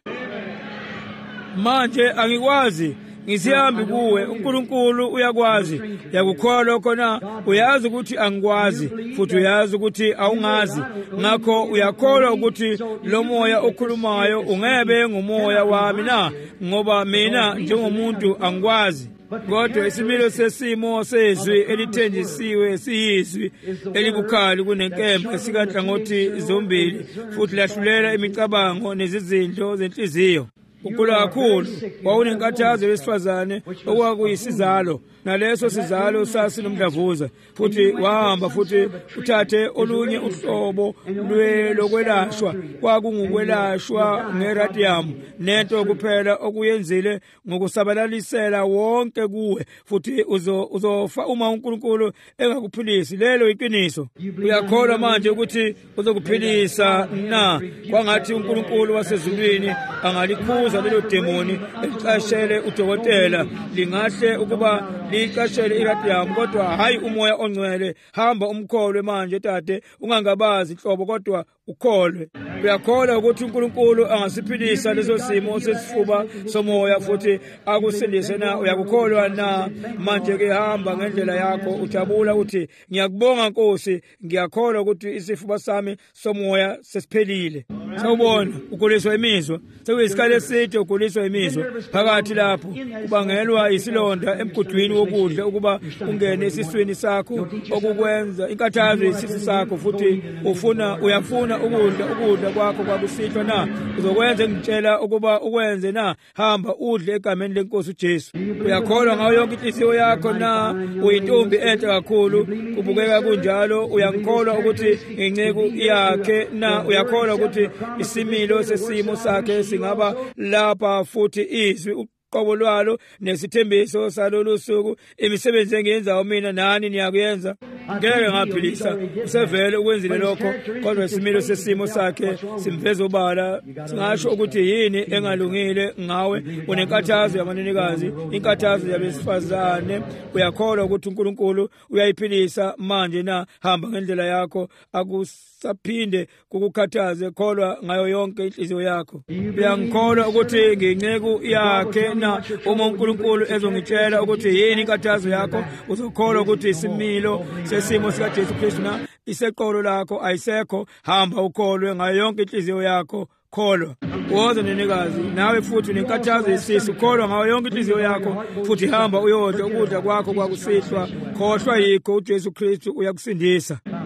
manje angikwazi ngisihambi kuwe uNkulunkulu uyakwazi yakukholwa khona uyazi ukuthi angikwazi futhi uyazi ukuthi awungazi ngakho uyakholwa ukuthi lo moya okhulumayo ungebe ngumoya wami na ngoba mina njengomuntu angikwazi kodwa isimilo sesimo sezwi elithenjisiwe siyizwi elibukhali kunenkemba sikanhlangothi zombili futhi lahlulela imicabango nezizindlo zenhliziyo ukula kakhulu wawunenkathazo yesifazane okwakuyisizalo naleso sizalo sasinomdlavuza futhi wahamba futhi uthathe olunye uhlobo lwelokwelashwa kwakungukwelashwa ngeradium nento kuphela okuyenzile ngokusabalalisela wonke kuwe futhi uzofa uma uNkulunkulu engakuphilisi lelo iqiniso uyakholwa manje ukuthi uzokuphilisa na kwangathi uNkulunkulu wasezulwini angalikhuza lelo demoni eliqashele udokotela lingahle ukuba liqashele iradium kodwa hayi umoya ongcwele hamba umkholwe manje tate ungangabazi inhlobo kodwa ukholwe uyakholwa ukuthi uNkulunkulu angasiphilisa leso simo sesifuba somoya futhi akusindise na uyakukholwa na manje ke hamba ngendlela yakho ujabula uthi ngiyakubonga Nkosi ngiyakholwa ukuthi isifuba sami somoya sesiphelile sawubona ukuliswa imizwa sekuyisikale eside ukuliswa imizwa phakathi lapho kubangelwa isilonda emgudwini wokudla ukuba ungene esiswini sakho okukwenza inkathazo yesisu sakho futhi ufuna uyafuna ukudla ukudla kwakho kwakusihlwa na uzokwenza ngitshela ukuba ukwenze na hamba udle egameni leNkosi uJesu uyakholwa ngayo yonke inhliziyo yakho na uyintombi enhle kakhulu kubukeka kunjalo uyakholwa ukuthi inceku yakhe na uyakholwa ukuthi isimilo sesimo sakhe singaba lapha futhi izwi uqobo lwalo nesithembiso salolu suku imisebenzi engiyenzayo mina nani niyakuyenza ngeke ngaphilisa usevele ukwenzile lokho kodwa isimilo sesimo sakhe simveza ubala singasho ukuthi yini engalungile ngawe unenkathazo yamanenikazi inkathazo yabesifazane uyakholwa ukuthi uNkulunkulu uyayiphilisa manje na hamba ngendlela yakho akusaphinde kukukhathaze kholwa ngayo yonke inhliziyo yakho uyangikholwa ukuthi nginceku yakhe na uma uNkulunkulu ezongitshela ukuthi yini inkathazo yakho uzokholwa ukuthi isimilo sesimo sika Jesu Kristu na iseqolo lakho ayisekho hamba ukholwe ngayo yonke inhliziyo yakho kholwa woza nenikazi nawe futhi unenkathazo yesisu kholwa ngayo yonke inhliziyo yakho futhi hamba uyodla ukudla kwakho kwakusihlwa khohlwa yikho uJesu Kristu uyakusindisa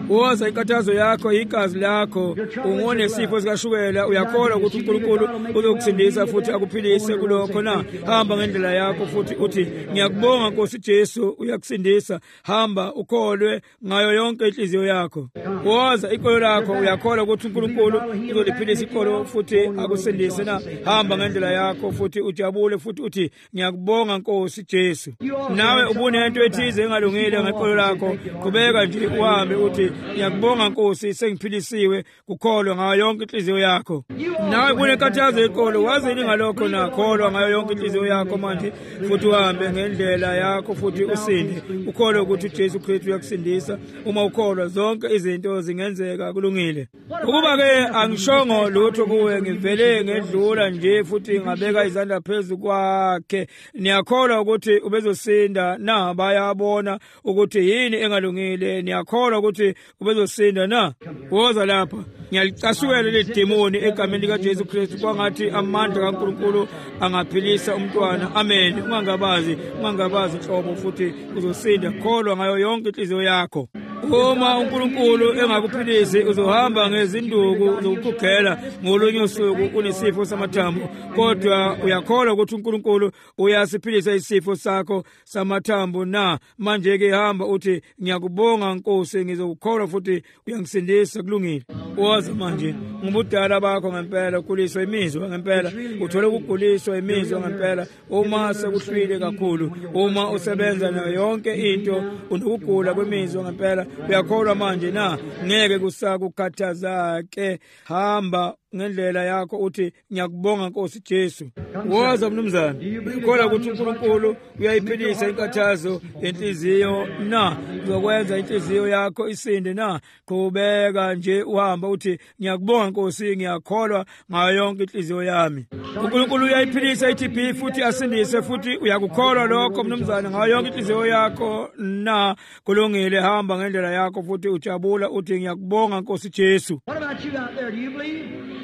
woza inkathazo yakho igazi lakho ungonesifo sikashukela uyakholwa ukuthi uNkulunkulu uzokusindisa futhi akuphilise kulokho na hamba ngendlela yakho futhi uthi ngiyakubonga Nkosi Jesu uyakusindisa hamba ukholwe ngayo yonke inhliziyo yakho woza ikolo lakho uyakholwa ukuthi uNkulunkulu uzoliphilisa ikolo futhi akusindise na hamba ngendlela yakho futhi ujabule futhi uthi ngiyakubonga Nkosi Jesu nawe ubunento ethize engalungile ngekolo lakho kubeka nje uhambe uthi ngiyakubonga Nkosi sengiphilisiwe kukholwa ngayo yonke inhliziyo yakho nawe ubunenkathazo ikolo wazini ngalokho nakholwa ngayo yonke inhliziyo yakho manje futhi uhambe ngendlela yakho futhi usinde ukholwe ukuthi uJesu Kristu uyakusindisa uma ukholwa zonke izinto zingenzeka kulungile ukuba ke angishongo lutho kuwe ngivele ngedlula nje futhi ngabeka izandla phezulu kwakhe niyakholwa ukuthi ubezosinda na bayabona ukuthi yini engalungile niyakholwa ukuthi ubezosinda na woza lapha ngiyalicasukela le demoni egameni lika Jesu Kristu kwangathi amandla kaNkulunkulu angaphilisa umntwana amen ungangabazi ungangabazi inhlobo futhi uzosinda kholwa ngayo yonke inhliziyo yakho uma uNkulunkulu engakuphilisi uzohamba ngezinduku zokukugela ngolunye usuku unesifo samathambo kodwa uyakholwa ukuthi uNkulunkulu uyasiphilisa isifo sakho samathambo na manje ke hamba uthi ngiyakubonga Nkosi ngizokukholwa futhi uyangisindisa kulungile woza manje ngubudala bakho ngempela ukuliswa imizwa ngempela uthole ukuguliswa imizwa ngempela uma sekuhlwile kakhulu uma usebenza nayo yonke into unokugula kwemizwa ngempela uyakholwa manje na ngeke kusakukhathaza ke hamba ngendlela yakho uthi ngiyakubonga Nkosi Jesu woza mnumzana ukholwa ukuthi uNkulunkulu uyayiphilisa inkathazo yenhliziyo na uzokwenza inhliziyo yakho isinde na qhubeka nje uhamba uthi ngiyakubonga Nkosi ngiyakholwa ngayo yonke inhliziyo yami uNkulunkulu uyayiphilisa i-T B futhi asindise futhi uyakukholwa lokho mnumzana ngayo yonke inhliziyo yakho na kulungile hamba ngendlela yakho futhi ujabula uthi ngiyakubonga Nkosi Jesu. What about you out there? Do you believe?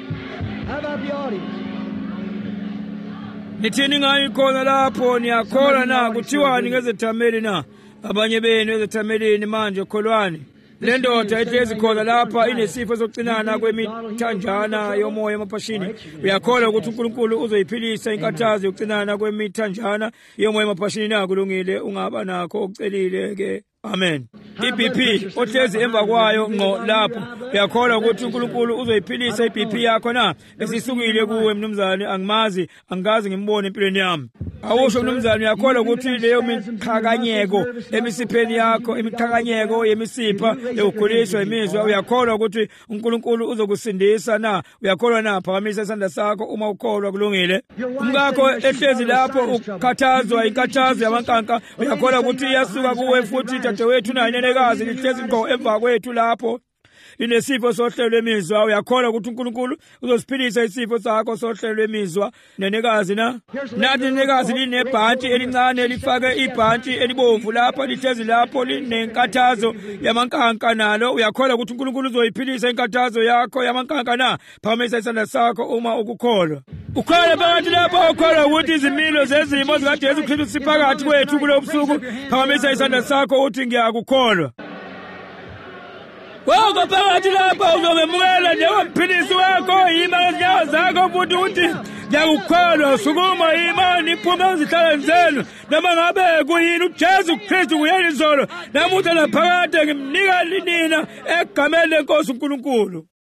How about the audience? Nithini ngayo khona lapho niyakholwa na kuthiwani ngezethameli na abanye benu ezethamelini manje kholwani le ndoda ehlezi khona lapha inesifo sokucinana kwemithanjana yomoya emaphashini uyakholwa ukuthi uNkulunkulu uzoyiphilisa inkathazo yokucinana kwemithanjana yomoya emaphashini na kulungile ungaba nakho okucelile ke amen. I B P ohlezi emva kwayo ngo lapho uyakholwa ukuthi uNkulunkulu uzoyiphilisa i B P yakho na esisukile kuwe mnumzane angimazi angazi ngimbone empilweni yami awusho mnumzane uyakholwa ukuthi leyo miqhakanyeko emisipheni yakho imiqhakanyeko yemisipha yokuguliswa imizwa uyakholwa ukuthi uNkulunkulu uzokusindisa na uyakholwa na phakamisa isandla sakho uma ukholwa kulungile umkakho ehlezi lapho ukhathazwa inkathazo yamankanka uyakholwa ukuthi iyasuka kuwe futhi dadewethu naye nenekazi lihlezi ngqo emva kwethu lapho inesifo sohlelo lwemizwa uyakholwa ukuthi uNkulunkulu uzosiphilisa isifo sakho sohlelo lwemizwa nenekazi na nathi nenekazi linebhanti elincane elifake ibhanti elibomvu lapha lihlezi lapho linenkathazo yamankanka nalo uyakholwa ukuthi uNkulunkulu uzoyiphilisa inkathazo yakho yamankanka na phamisa isandla sakho uma ukukholwa ukholwa phakathi lapho ukholwa ukuthi izimilo zezimo zikaJesu Kristu siphakathi kwethu kulo busuku phamisa isandla sakho uthi ngiyakukholwa wako phakathi lapha uzomemukela njengomphilisi wakho yima ngezinyawo zakho futhi uthi ngiyakukholwa sukuma imani iphume ezihlalweni zenu noma ngabe kuyini uJesu Kristu uyena izolo namuhla naphakade ngimnika linina egameni leNkosi uNkulunkulu.